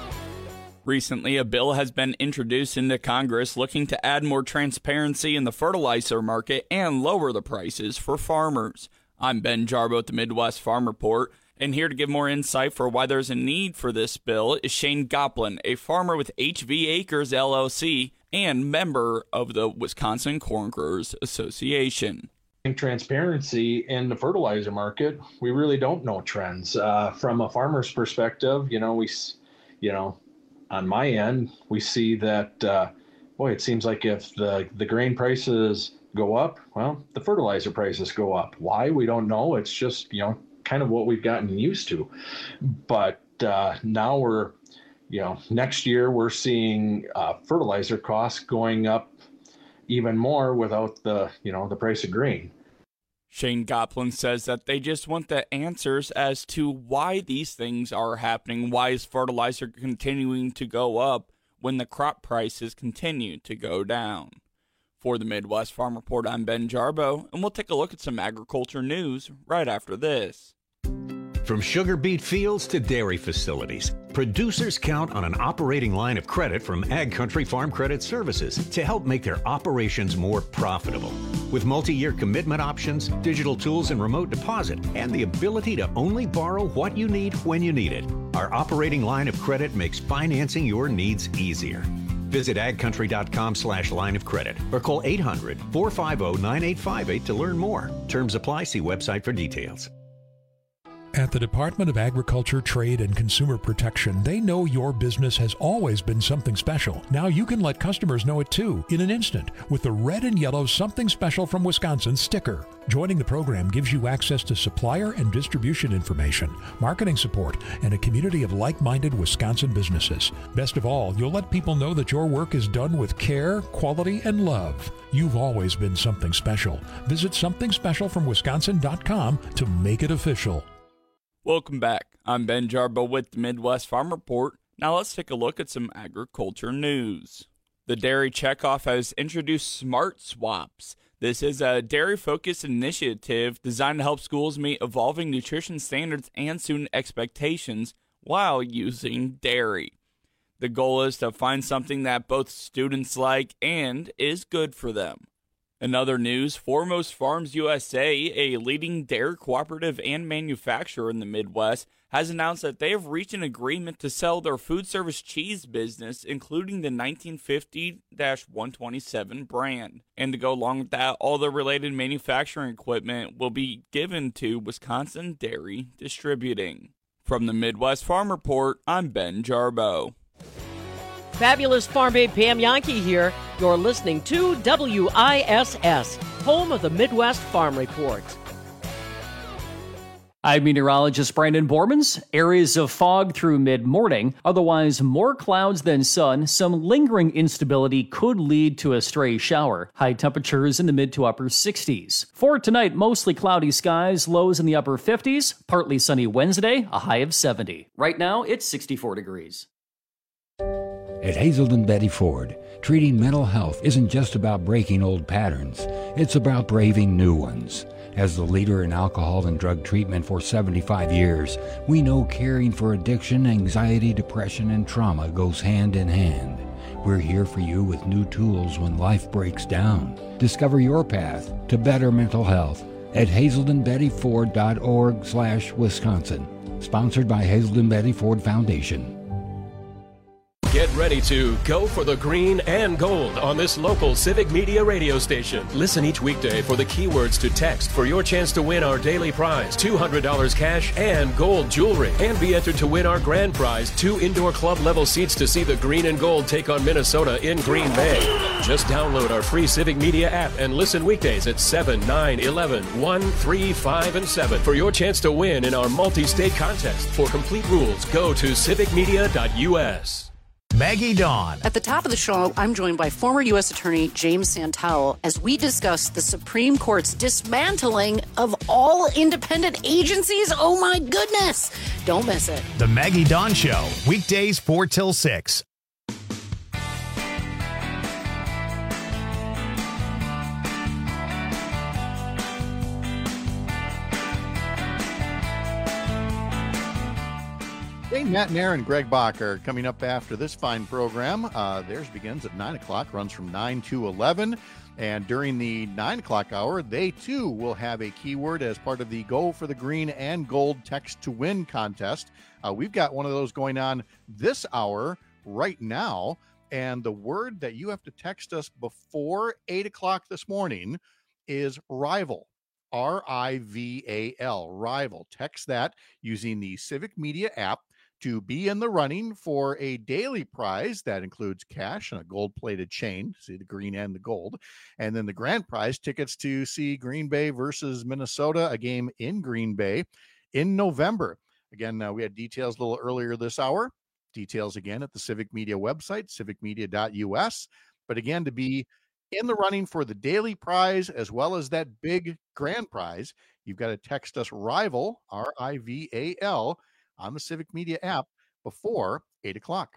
Recently, a bill has been introduced into Congress looking to add more transparency in the fertilizer market and lower the prices for farmers. I'm Ben Jarbo at the Midwest Farm Report. And here to give more insight for why there's a need for this bill is Shane Goplin, a farmer with H V Acres L L C and member of the Wisconsin Corn Growers Association. Transparency in the fertilizer market, we really don't know trends. Uh, from a farmer's perspective, you know, we, you know, on my end, we see that, uh, boy, it seems like if the, the grain prices go up, well, the fertilizer prices go up. Why? We don't know. It's just, you know, kind of what we've gotten used to. But uh, now we're, you know, next year we're seeing uh, fertilizer costs going up even more without the, you know, the price of grain. Shane Goplin says that they just want the answers as to why these things are happening. Why is fertilizer continuing to go up when the crop prices continue to go down? For the Midwest Farm Report, I'm Ben Jarbo, and we'll take a look at some agriculture news right after this. From sugar beet fields to dairy facilities, producers count on an operating line of credit from Ag Country Farm Credit Services to help make their operations more profitable. With multi-year commitment options, digital tools and remote deposit, and the ability to only borrow what you need when you need it, our operating line of credit makes financing your needs easier. Visit agcountry.com slash line of credit or call eight hundred, four five zero, nine eight five eight to learn more. Terms apply. See website for details. At the Department of Agriculture, Trade, and Consumer Protection, they know your business has always been something special. Now you can let customers know it too, in an instant, with the red and yellow Something Special from Wisconsin sticker. Joining the program gives you access to supplier and distribution information, marketing support, and a community of like-minded Wisconsin businesses. Best of all, you'll let people know that your work is done with care, quality, and love. You've always been something special. Visit something special from wisconsin dot com to make it official. Welcome back. I'm Ben Jarbo with the Midwest Farm Report. Now let's take a look at some agriculture news. The Dairy Checkoff has introduced Smart Swaps. This is a dairy-focused initiative designed to help schools meet evolving nutrition standards and student expectations while using dairy. The goal is to find something that both students like and is good for them. In other news, Foremost Farms U S A, a leading dairy cooperative and manufacturer in the Midwest, has announced that they have reached an agreement to sell their food service cheese business, including the nineteen fifty dash one twenty-seven brand. And to go along with that, all the related manufacturing equipment will be given to Wisconsin Dairy Distributing. From the Midwest Farm Report, I'm Ben Jarbo. Fabulous Farm Aide Pam Yankee here. You're listening to W I S S, home of the Midwest Farm Report. I'm meteorologist Brandon Bormans. Areas of fog through mid-morning. Otherwise, more clouds than sun. Some lingering instability could lead to a stray shower. High temperatures in the mid to upper sixties. For tonight, mostly cloudy skies. Lows in the upper fifties. Partly sunny Wednesday, a high of seventy. Right now, it's sixty-four degrees. At Hazelden Betty Ford, treating mental health isn't just about breaking old patterns. It's about braving new ones. As the leader in alcohol and drug treatment for seventy-five years, we know caring for addiction, anxiety, depression, and trauma goes hand in hand. We're here for you with new tools when life breaks down. Discover your path to better mental health at hazelden betty ford dot org slash Wisconsin. Sponsored by Hazelden Betty Ford Foundation. Get ready to go for the green and gold on this local Civic Media radio station. Listen each weekday for the keywords to text for your chance to win our daily prize, two hundred dollars cash and gold jewelry. And be entered to win our grand prize, two indoor club level seats to see the green and gold take on Minnesota in Green Bay. Just download our free Civic Media app and listen weekdays at seven, nine, eleven, one, three, five, and seven for your chance to win in our multi-state contest. For complete rules, go to civic media dot U S. Maggie Dawn. At the top of the show, I'm joined by former U S Attorney James Santel as we discuss the Supreme Court's dismantling of all independent agencies. Oh my goodness. Don't miss it. The Maggie Dawn Show, weekdays four till six. Dane Matt Nair and Greg Bach are coming up after this fine program. Uh, theirs begins at nine o'clock, runs from nine to eleven. And during the nine o'clock hour, they too will have a keyword as part of the Go for the Green and Gold Text to Win contest. Uh, we've got one of those going on this hour right now. And the word that you have to text us before eight o'clock this morning is rival. R I V A L, rival. Text that using the Civic Media app to be in the running for a daily prize that includes cash and a gold-plated chain, see the green and the gold, and then the grand prize, tickets to see Green Bay versus Minnesota, a game in Green Bay in November. Again, uh, we had details a little earlier this hour. Details again at the Civic Media website, civic media dot U S. But again, to be in the running for the daily prize as well as that big grand prize, you've got to text us rival, R I V A L, on the Civic Media app before eight o'clock.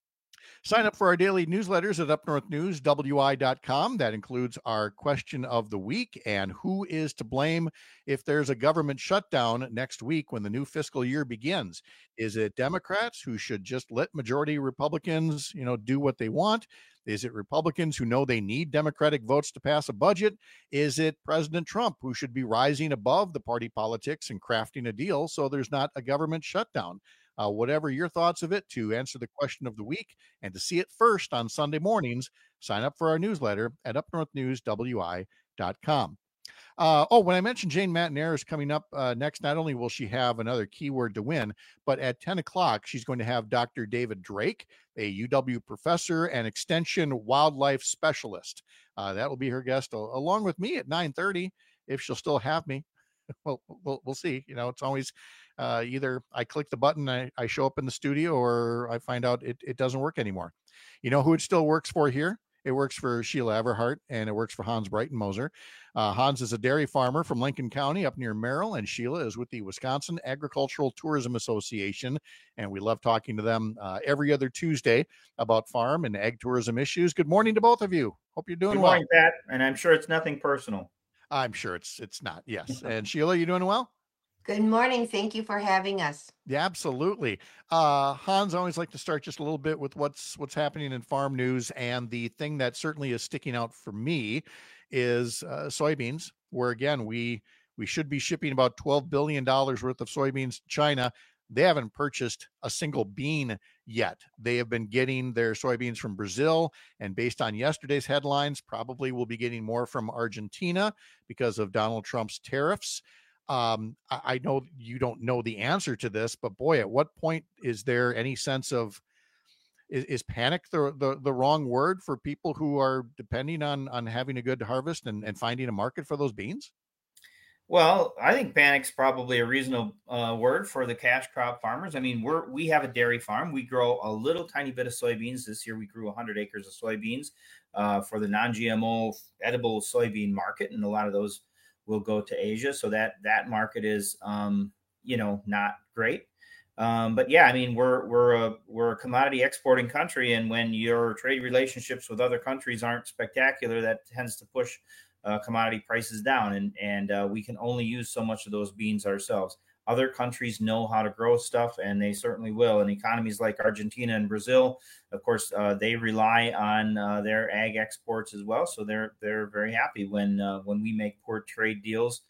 Sign up for our daily newsletters at up north news W I dot com. That includes our question of the week and who is to blame if there's a government shutdown next week when the new fiscal year begins. Is it Democrats who should just let majority Republicans, you know, do what they want? Is it Republicans who know they need Democratic votes to pass a budget? Is it President Trump who should be rising above the party politics and crafting a deal so there's not a government shutdown? Uh, whatever your thoughts of it, to answer the question of the week and to see it first on Sunday mornings, sign up for our newsletter at up north news W I dot com. Uh, oh, when I mentioned Jane Matt Nair is coming up uh, next, not only will she have another keyword to win, but at ten o'clock, she's going to have Doctor David Drake, a U W professor and extension wildlife specialist. Uh, that will be her guest uh, along with me at nine thirty, if she'll still have me. Well, we'll, we'll see. You know, it's always uh, either I click the button, I, I show up in the studio, or I find out it, it doesn't work anymore. You know who it still works for here? It works for Sheila Everhart, and it works for Hans Breitenmoser. Uh, Hans is a dairy farmer from Lincoln County up near Merrill, and Sheila is with the Wisconsin Agricultural Tourism Association, and we love talking to them uh, every other Tuesday about farm and ag tourism issues. Good morning to both of you. Hope you're doing Good well. morning, Pat, and I'm sure it's nothing personal. I'm sure it's it's not, yes. And Sheila, you doing well? Good morning. Thank you for having us. Yeah, absolutely. Uh, Hans, I always like to start just a little bit with what's what's happening in farm news. And the thing that certainly is sticking out for me is uh, soybeans, where, again, we we should be shipping about twelve billion dollars worth of soybeans to China. They haven't purchased a single bean yet. They have been getting their soybeans from Brazil, and based on yesterday's headlines, probably will be getting more from Argentina because of Donald Trump's tariffs. Um, I, I know you don't know the answer to this, but boy, at what point is there any sense of, is, is panic the, the the wrong word for people who are depending on on having a good harvest and, and finding a market for those beans? Well, I think panic's probably a reasonable uh, word for the cash crop farmers. I mean, we're we have a dairy farm. We grow a little tiny bit of soybeans. This year we grew one hundred acres of soybeans uh, for the non-G M O edible soybean market, and a lot of those will go to Asia. So that that market is, um, you know, not great. Um, but yeah, I mean, we're we're a we're a commodity exporting country, and when your trade relationships with other countries aren't spectacular, that tends to push Uh, commodity prices down, and and uh, we can only use so much of those beans ourselves. Other countries know how to grow stuff, and they certainly will. And economies like Argentina and Brazil, of course, uh, they rely on uh, their ag exports as well. So they're they're very happy when uh, when we make poor trade deals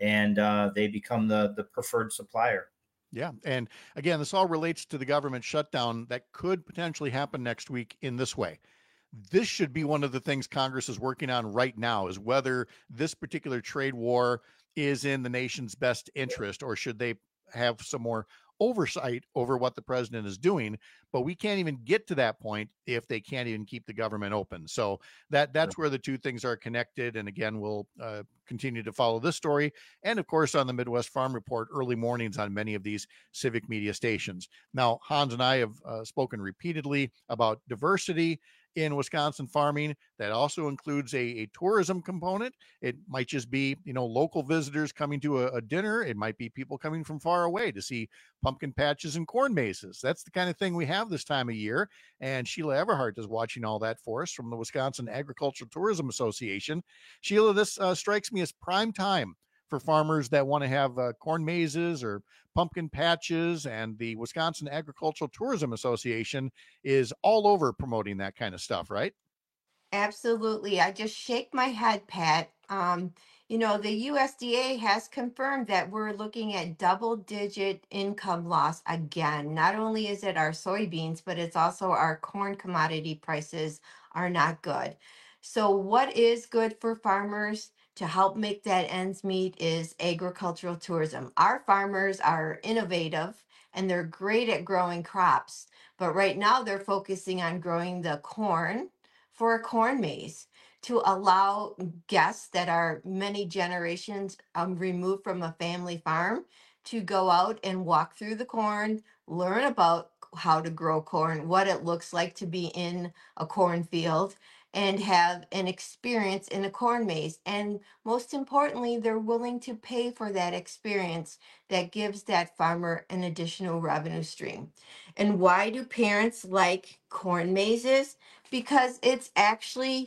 and uh, they become the the preferred supplier. Yeah. And again, this all relates to the government shutdown that could potentially happen next week in this way. This should be one of the things Congress is working on right now, is whether this particular trade war is in the nation's best interest, or should they have some more oversight over what the president is doing. But we can't even get to that point if they can't even keep the government open. So that that's where the two things are connected. And again, we'll uh, continue to follow this story. And of course, on the Midwest Farm Report, early mornings on many of these civic media stations. Now, Hans and I have uh, spoken repeatedly about diversity in Wisconsin farming. That also includes a, a tourism component. It might just be, you know, local visitors coming to a, a dinner. It might be people coming from far away to see pumpkin patches and corn mazes. That's the kind of thing we have this time of year. And Sheila Everhart is watching all that for us from the Wisconsin Agricultural Tourism Association. Sheila, this uh, strikes me as prime time for farmers that want to have uh, corn mazes or pumpkin patches, and the Wisconsin Agricultural Tourism Association is all over promoting that kind of stuff, right? Absolutely. I just shake my head, Pat. Um, you know, the U S D A has confirmed that we're looking at double digit income loss again. Not only is it our soybeans, but it's also our corn commodity prices are not good. So what is good for farmers to help make that ends meet is agricultural tourism. Our farmers are innovative and they're great at growing crops, but right now they're focusing on growing the corn for a corn maze to allow guests that are many generations um, removed from a family farm to go out and walk through the corn, learn about how to grow corn, what it looks like to be in a cornfield, and have an experience in a corn maze. And most importantly, they're willing to pay for that experience that gives that farmer an additional revenue stream. And why do parents like corn mazes? Because it's actually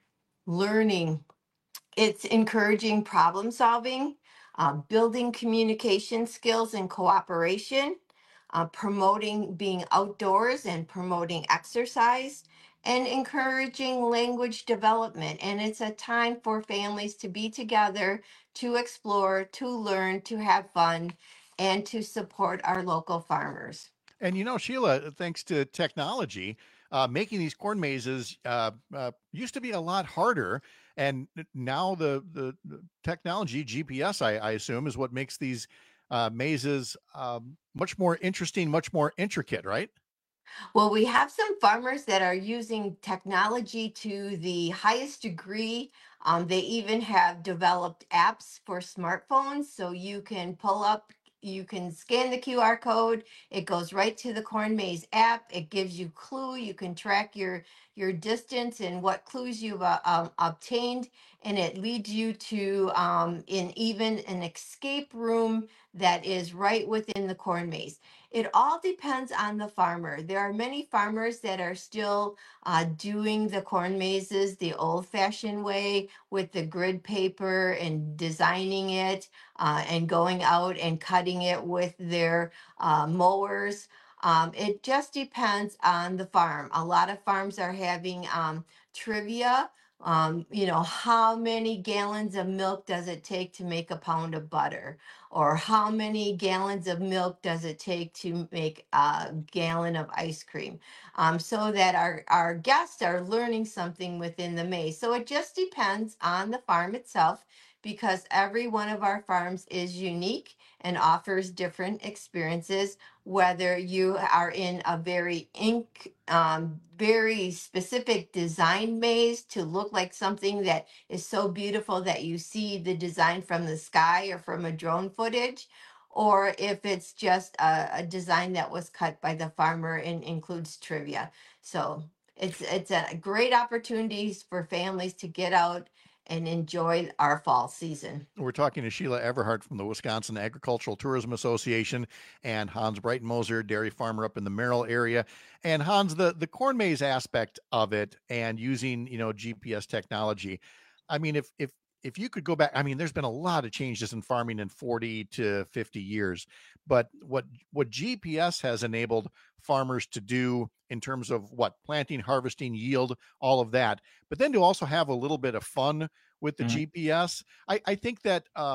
learning. It's encouraging problem solving, uh, building communication skills and cooperation, uh, promoting being outdoors and promoting exercise, and encouraging language development. And it's a time for families to be together, to explore, to learn, to have fun, and to support our local farmers. And you know, Sheila, thanks to technology, uh, making these corn mazes uh, uh, used to be a lot harder. And now the, the, the technology, G P S, I, I assume, is what makes these uh, mazes um, much more interesting, much more intricate, right? Well, we have some farmers that are using technology to the highest degree. Um, they even have developed apps for smartphones, so you can pull up, you can scan the Q R code. It goes right to the Corn Maze app. It gives you clue. You can track your your distance and what clues you've uh, um, obtained, and it leads you to um, in even an escape room that is right within the corn maze. It all depends on the farmer. There are many farmers that are still uh, doing the corn mazes the old-fashioned way with the grid paper and designing it uh, and going out and cutting it with their uh, mowers. Um, it just depends on the farm. A lot of farms are having um, trivia. Um, you know, how many gallons of milk does it take to make a pound of butter? Or how many gallons of milk does it take to make a gallon of ice cream? Um, so that our, our guests are learning something within the maze. So it just depends on the farm itself, because every one of our farms is unique and offers different experiences, whether you are in a very ink, um, very specific design maze to look like something that is so beautiful that you see the design from the sky or from a drone footage, or if it's just a, a design that was cut by the farmer and includes trivia. So it's it's a great opportunity for families to get out and enjoy our fall season. We're talking to Sheila Everhart from the Wisconsin Agricultural Tourism Association and Hans Breitenmoser, dairy farmer up in the Merrill area. And Hans, the, the corn maze aspect of it and using, you know, G P S technology. I mean, if, if, if you could go back, I mean, there's been a lot of changes in farming in forty to fifty years, but what, what G P S has enabled farmers to do in terms of what planting, harvesting, yield, all of that, but then to also have a little bit of fun with the mm-hmm. G P S. I, I think that um,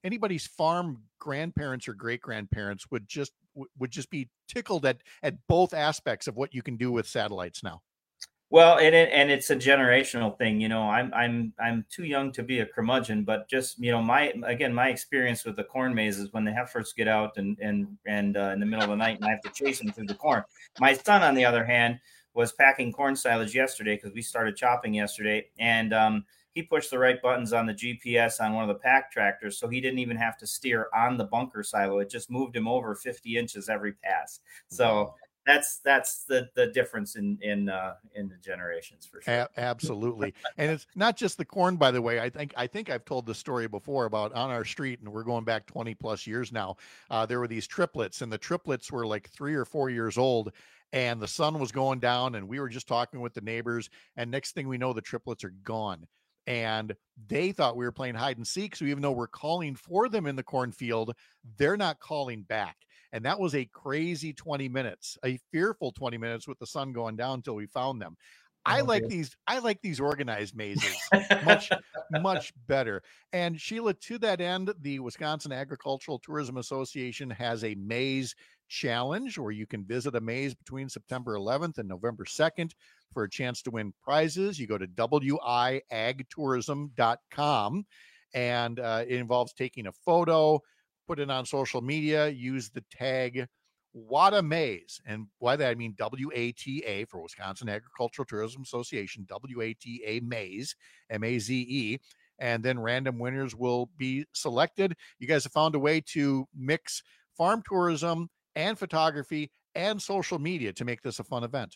anybody's farm grandparents or great grandparents would just would just be tickled at at both aspects of what you can do with satellites now. Well, and it, and it's a generational thing. You know, I'm I'm I'm too young to be a curmudgeon, but just, you know, my again my experience with the corn mazes, when the heifers get out and and and uh, in the middle of the night and I have to chase them through the corn. My son, on the other hand, was packing corn silage yesterday because we started chopping yesterday, and um, he pushed the right buttons on the G P S on one of the pack tractors, so he didn't even have to steer on the bunker silo. It just moved him over fifty inches every pass. So that's that's the the difference in in uh, in the generations for sure. A- absolutely, and it's not just the corn. By the way, I think I think I've told the story before about on our street, and we're going back twenty plus years now. Uh, there were these triplets, and the triplets were like three or four years old. And the sun was going down, and we were just talking with the neighbors. And next thing we know, the triplets are gone. And they thought we were playing hide and seek. So even though we're calling for them in the cornfield, they're not calling back. And that was a crazy twenty minutes, a fearful twenty minutes with the sun going down until we found them. I Oh, like dear. these. I like these organized mazes much, much better. And Sheila, to that end, the Wisconsin Agricultural Tourism Association has a maze challenge where you can visit a maze between September eleventh and November second for a chance to win prizes. You go to w i ag tourism dot com, and uh, it involves taking a photo, put it on social media, use the tag Wata Maze. And by that, I mean W A T A for Wisconsin Agricultural Tourism Association, W A T A Maze, M A Z E. And then random winners will be selected. You guys have found a way to mix farm tourism and photography and social media to make this a fun event.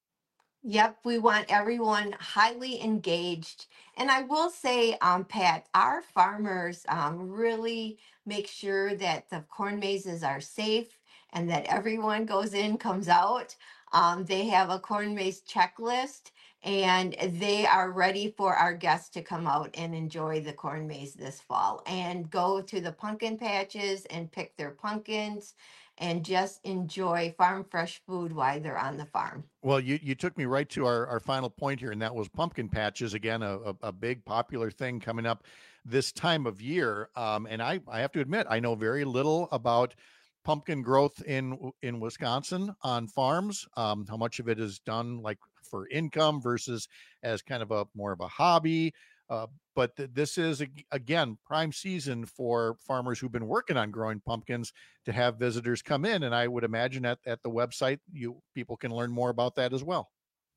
Yep, we want everyone highly engaged. And I will say, um, Pat, our farmers um, really make sure that the corn mazes are safe and that everyone goes in, comes out. Um, they have a corn maze checklist, and they are ready for our guests to come out and enjoy the corn maze this fall and go to the pumpkin patches and pick their pumpkins and just enjoy farm fresh food while they're on the farm. Well, you, you took me right to our, our final point here, and that was pumpkin patches. Again, a, a, a big popular thing coming up this time of year. Um, and I, I have to admit, I know very little about pumpkin growth in in Wisconsin on farms. Um, how much of it is done like for income versus as kind of a more of a hobby. Uh, but th- this is, again, prime season for farmers who've been working on growing pumpkins to have visitors come in. And I would imagine at, at the website, you people can learn more about that as well.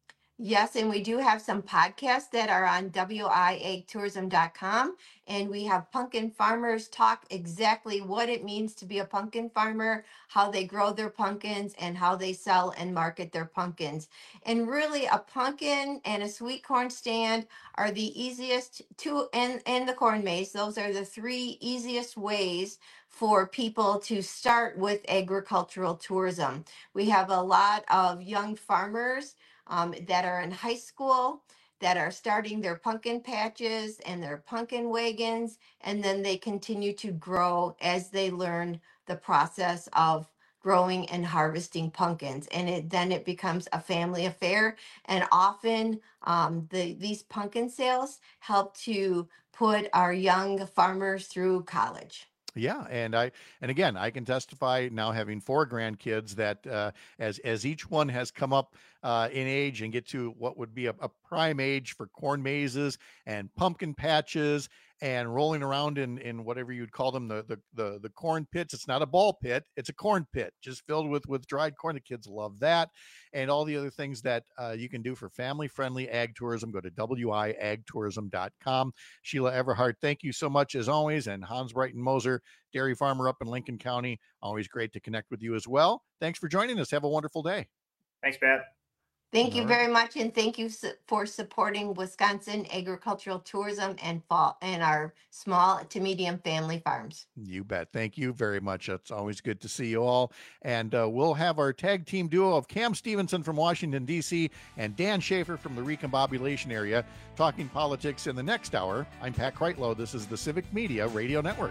Yes, and we do have some podcasts that are on w i ag tourism dot com, and we have pumpkin farmers talk exactly what it means to be a pumpkin farmer, how they grow their pumpkins, and how they sell and market their pumpkins. And really, a pumpkin and a sweet corn stand are the easiest to, and, and the corn maze. Those are the three easiest ways for people to start with agricultural tourism. We have a lot of young farmers Um, that are in high school, that are starting their pumpkin patches and their pumpkin wagons, and then they continue to grow as they learn the process of growing and harvesting pumpkins. And it then it becomes a family affair. And often um, the these pumpkin sales help to put our young farmers through college. Yeah, and I and again, I can testify now, having four grandkids, that uh, as as each one has come up uh, in age and get to what would be a, a prime age for corn mazes and pumpkin patches and rolling around in in whatever you'd call them, the the the, the corn pits. It's not a ball pit; it's a corn pit, just filled with with dried corn. The kids love that, and all the other things that uh, you can do for family friendly ag tourism. Go to w i ag tourism dot com. Sheila Everhart, thank you so much as always, and Hans Brighton Moser, dairy farmer up in Lincoln County. Always great to connect with you as well. Thanks for joining us. Have a wonderful day. Thanks, Pat. Thank you All right. very much, and thank you su- for supporting Wisconsin agricultural tourism and fall and our small to medium family farms. You bet. Thank you very much. It's always good to see you all. And uh, we'll have our tag team duo of Cam Stevenson from Washington, D C and Dan Schaefer from the recombobulation area talking politics in the next hour. I'm Pat Kreitlow. This is the Civic Media Radio Network.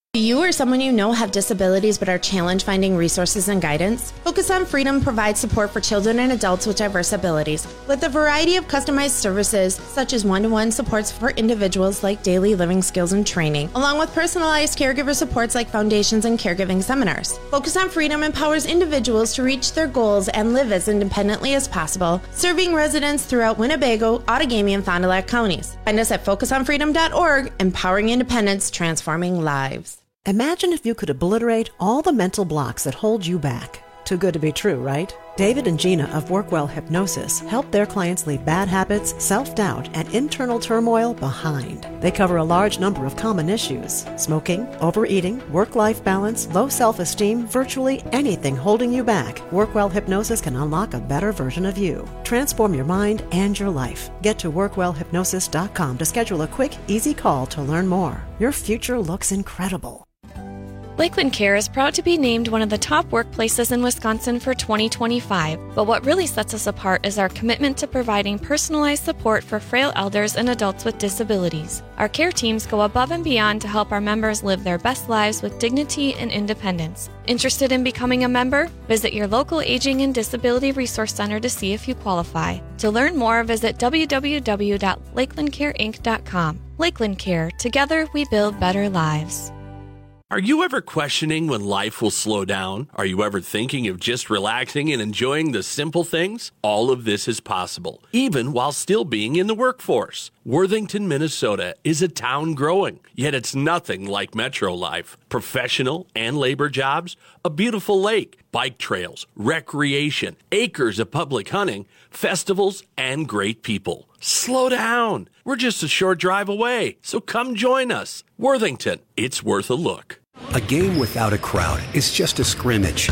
Do you or someone you know have disabilities but are challenged finding resources and guidance? Focus on Freedom provides support for children and adults with diverse abilities, with a variety of customized services such as one-to-one supports for individuals like daily living skills and training, along with personalized caregiver supports like foundations and caregiving seminars. Focus on Freedom empowers individuals to reach their goals and live as independently as possible, serving residents throughout Winnebago, Outagamie, and Fond du Lac counties. Find us at focus on freedom dot org, empowering independence, transforming lives. Imagine if you could obliterate all the mental blocks that hold you back. Too good to be true, right? David and Gina of Workwell Hypnosis help their clients leave bad habits, self-doubt, and internal turmoil behind. They cover a large number of common issues: smoking, overeating, work-life balance, low self-esteem, virtually anything holding you back. Workwell Hypnosis can unlock a better version of you. Transform your mind and your life. Get to workwell hypnosis dot com to schedule a quick, easy call to learn more. Your future looks incredible. Lakeland Care is proud to be named one of the top workplaces in Wisconsin for twenty twenty-five, but what really sets us apart is our commitment to providing personalized support for frail elders and adults with disabilities. Our care teams go above and beyond to help our members live their best lives with dignity and independence. Interested in becoming a member? Visit your local Aging and Disability Resource Center to see if you qualify. To learn more, visit w w w dot lakeland care inc dot com. Lakeland Care. Together, we build better lives. Are you ever questioning when life will slow down? Are you ever thinking of just relaxing and enjoying the simple things? All of this is possible, even while still being in the workforce. Worthington, Minnesota is a town growing, yet it's nothing like metro life. Professional and labor jobs, a beautiful lake, bike trails, recreation, acres of public hunting, festivals, and great people. Slow down. We're just a short drive away, so come join us. Worthington, it's worth a look. A game without a crowd is just a scrimmage.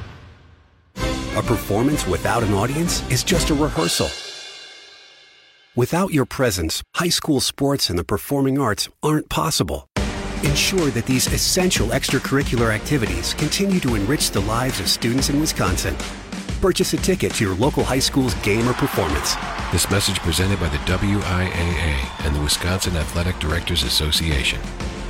A performance without an audience is just a rehearsal. Without your presence, high school sports and the performing arts aren't possible. Ensure that these essential extracurricular activities continue to enrich the lives of students in Wisconsin. Purchase a ticket to your local high school's game or performance. This message presented by the W I A A and the Wisconsin Athletic Directors Association.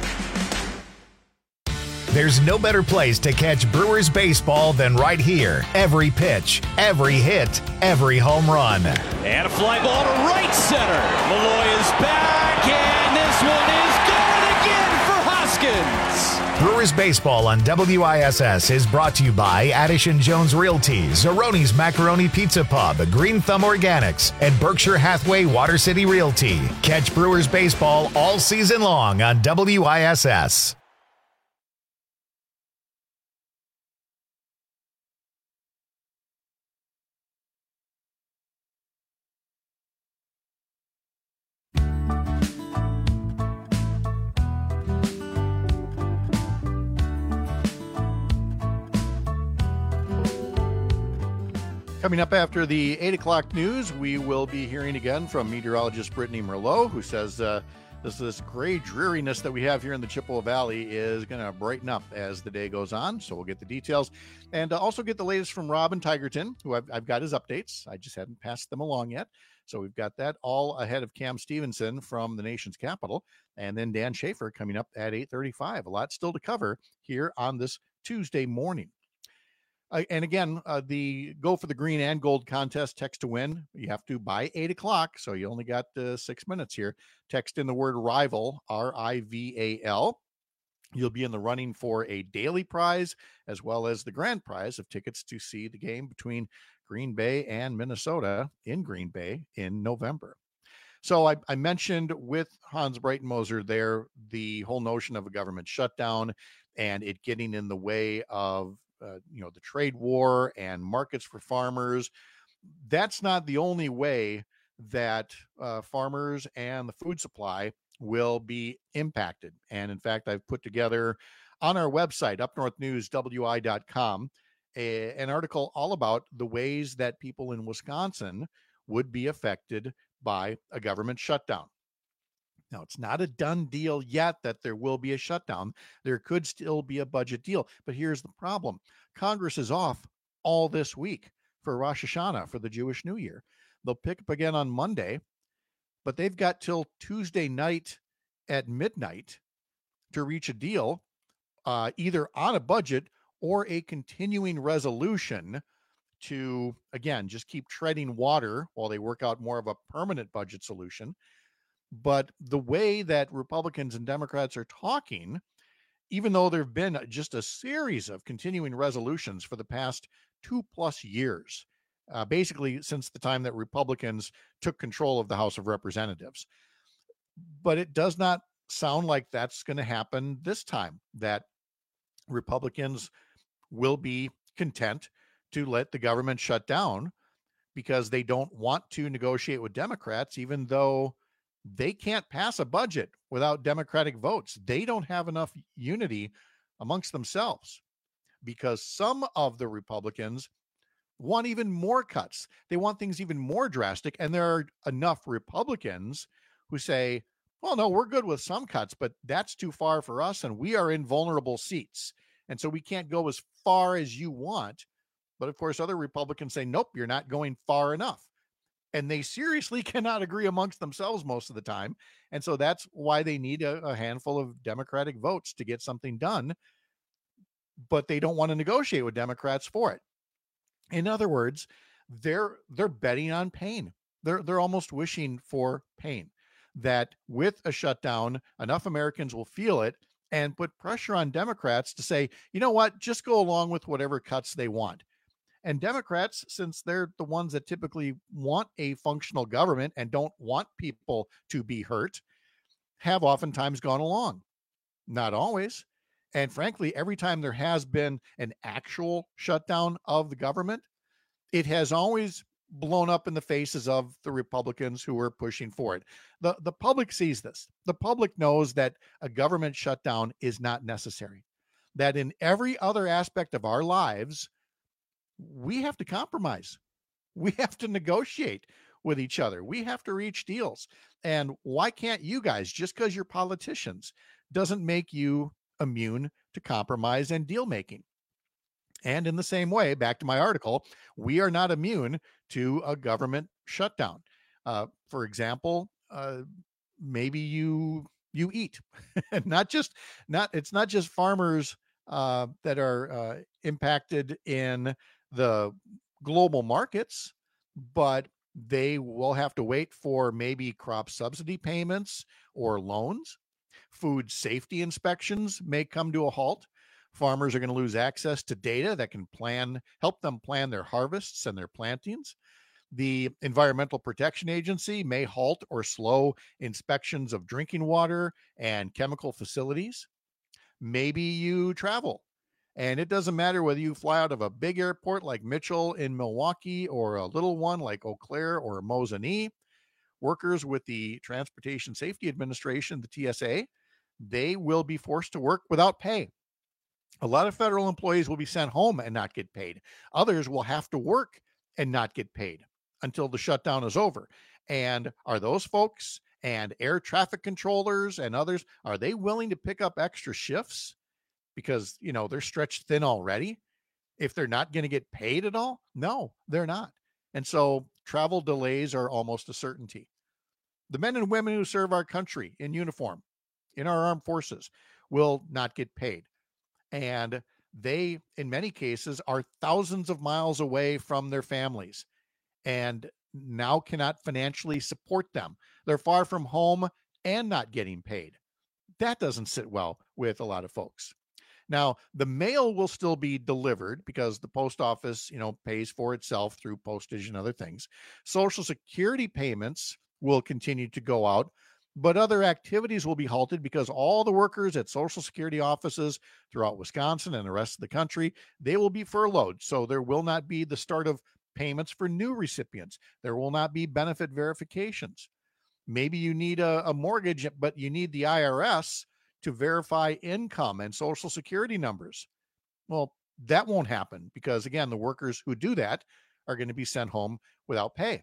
There's no better place to catch Brewers baseball than right here. Every pitch, every hit, every home run. And a fly ball to right center. Malloy is back, and this one is good again for Hoskins. Brewers baseball on W I S S is brought to you by Addison Jones Realty, Zeroni's Macaroni Pizza Pub, Green Thumb Organics, and Berkshire Hathaway Water City Realty. Catch Brewers baseball all season long on W I S S. Coming up after the eight o'clock news, we will be hearing again from meteorologist Brittany Merlot, who says uh, this, this gray dreariness that we have here in the Chippewa Valley is going to brighten up as the day goes on. So we'll get the details and uh, also get the latest from Robin Tigerton, who I've, I've got his updates. I just haven't passed them along yet. So we've got that all ahead of Cam Stevenson from the nation's capital. And then Dan Schaefer coming up at eight thirty-five. A lot still to cover here on this Tuesday morning. Uh, and again, uh, the Go for the Green and Gold contest, text to win. You have to by eight o'clock, so you only got uh, six minutes here. Text in the word RIVAL, R I V A L. You'll be in the running for a daily prize as well as the grand prize of tickets to see the game between Green Bay and Minnesota in Green Bay in November. So I, I mentioned with Hans Breitenmoser there the whole notion of a government shutdown and it getting in the way of Uh, you know, the trade war and markets for farmers. That's not the only way that uh, farmers and the food supply will be impacted. And in fact, I've put together on our website, up north news w i dot com, a, an article all about the ways that people in Wisconsin would be affected by a government shutdown. Now, it's not a done deal yet that there will be a shutdown. There could still be a budget deal. But here's the problem. Congress is off all this week for Rosh Hashanah, for the Jewish New Year. They'll pick up again on Monday, but they've got till Tuesday night at midnight to reach a deal uh, either on a budget or a continuing resolution to, again, just keep treading water while they work out more of a permanent budget solution. But the way that Republicans and Democrats are talking, even though there have been just a series of continuing resolutions for the past two plus years, uh, basically since the time that Republicans took control of the House of Representatives. But it does not sound like that's going to happen this time, that Republicans will be content to let the government shut down because they don't want to negotiate with Democrats, even though they can't pass a budget without Democratic votes. They don't have enough unity amongst themselves because some of the Republicans want even more cuts. They want things even more drastic. And there are enough Republicans who say, well, no, we're good with some cuts, but that's too far for us. And we are in vulnerable seats. And so we can't go as far as you want. But of course, other Republicans say, nope, you're not going far enough. And they seriously cannot agree amongst themselves most of the time. And so that's why they need a, a handful of Democratic votes to get something done. But they don't want to negotiate with Democrats for it. In other words, they're they're betting on pain. They're they're almost wishing for pain. That with a shutdown, enough Americans will feel it and put pressure on Democrats to say, you know what, just go along with whatever cuts they want. And Democrats, since they're the ones that typically want a functional government and don't want people to be hurt, have oftentimes gone along. Not always. And frankly, every time there has been an actual shutdown of the government, it has always blown up in the faces of the Republicans who were pushing for it. The, the public sees this. The public knows that a government shutdown is not necessary, that in every other aspect of our lives, we have to compromise. We have to negotiate with each other. We have to reach deals. And why can't you guys, just because you're politicians, doesn't make you immune to compromise and deal making? And in the same way, back to my article, we are not immune to a government shutdown. Uh, for example, uh, maybe you you eat, not just not it's not just farmers uh, that are uh, impacted in the global markets, but they will have to wait for maybe crop subsidy payments or loans. Food safety inspections may come to a halt. Farmers are going to lose access to data that can plan, help them plan their harvests and their plantings. The Environmental Protection Agency may halt or slow inspections of drinking water and chemical facilities. Maybe you travel, and it doesn't matter whether you fly out of a big airport like Mitchell in Milwaukee or a little one like Eau Claire or Mosinee. Workers with the Transportation Safety Administration, the T S A, they will be forced to work without pay. A lot of federal employees will be sent home and not get paid. Others will have to work and not get paid until the shutdown is over. And are those folks and air traffic controllers and others, are they willing to pick up extra shifts because, you know, they're stretched thin already if they're not going to get paid at all? No, they're not. And so travel delays are almost a certainty. The men and women who serve our country in uniform, in our armed forces, will not get paid. And they, in many cases, are thousands of miles away from their families and now cannot financially support them. They're far from home and not getting paid. That doesn't sit well with a lot of folks. Now, the mail will still be delivered because the post office, you know, pays for itself through postage and other things. Social Security payments will continue to go out, but other activities will be halted because all the workers at Social Security offices throughout Wisconsin and the rest of the country, they will be furloughed. So there will not be the start of payments for new recipients. There will not be benefit verifications. Maybe you need a, a mortgage, but you need the I R S to verify income and Social Security numbers. Well, that won't happen because, again, the workers who do that are going to be sent home without pay.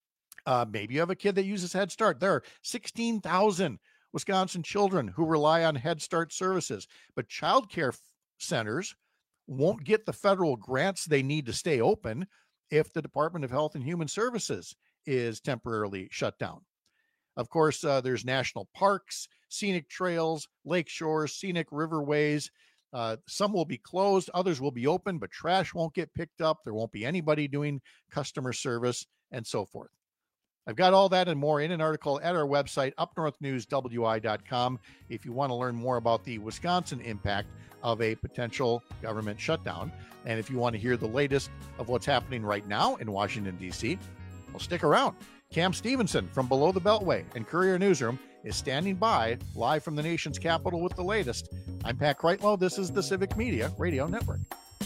Uh, maybe you have a kid that uses Head Start. There are sixteen thousand Wisconsin children who rely on Head Start services, but child care centers won't get the federal grants they need to stay open if the Department of Health and Human Services is temporarily shut down. Of course, uh, there's national parks, scenic trails, lake shores, scenic riverways. Uh, some will be closed, others will be open, but trash won't get picked up. There won't be anybody doing customer service and so forth. I've got all that and more in an article at our website, up north news w i dot com, if you want to learn more about the Wisconsin impact of a potential government shutdown. And if you want to hear the latest of what's happening right now in Washington, D C, well, stick around. Cam Stevenson from Below the Beltway and Courier Newsroom is standing by live from the nation's capital with the latest. I'm Pat Kreitlow. This is the Civic Media Radio Network.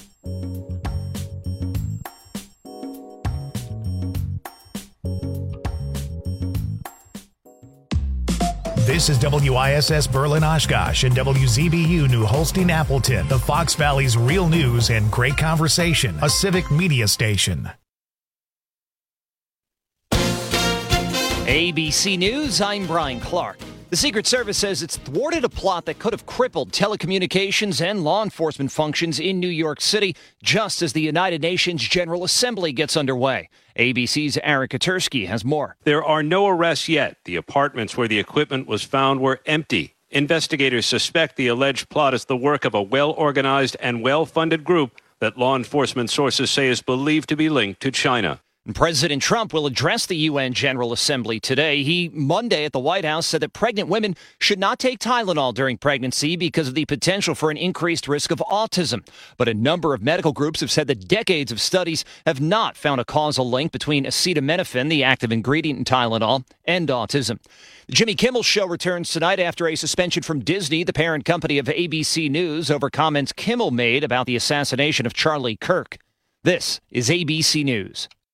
This is W I S S Berlin Oshkosh and W Z B U New Holstein Appleton, the Fox Valley's real news and great conversation, a Civic Media station. A B C News, I'm Brian Clark. The Secret Service says it's thwarted a plot that could have crippled telecommunications and law enforcement functions in New York City just as the United Nations General Assembly gets underway. A B C's Aaron Katursky has more. There are no arrests yet. The apartments where the equipment was found were empty. Investigators suspect the alleged plot is the work of a well-organized and well-funded group that law enforcement sources say is believed to be linked to China. President Trump will address the U N General Assembly today. He, Monday at the White House, said that pregnant women should not take Tylenol during pregnancy because of the potential for an increased risk of autism. But a number of medical groups have said that decades of studies have not found a causal link between acetaminophen, the active ingredient in Tylenol, and autism. The Jimmy Kimmel Show returns tonight after a suspension from Disney, the parent company of A B C News, over comments Kimmel made about the assassination of Charlie Kirk. This is A B C News.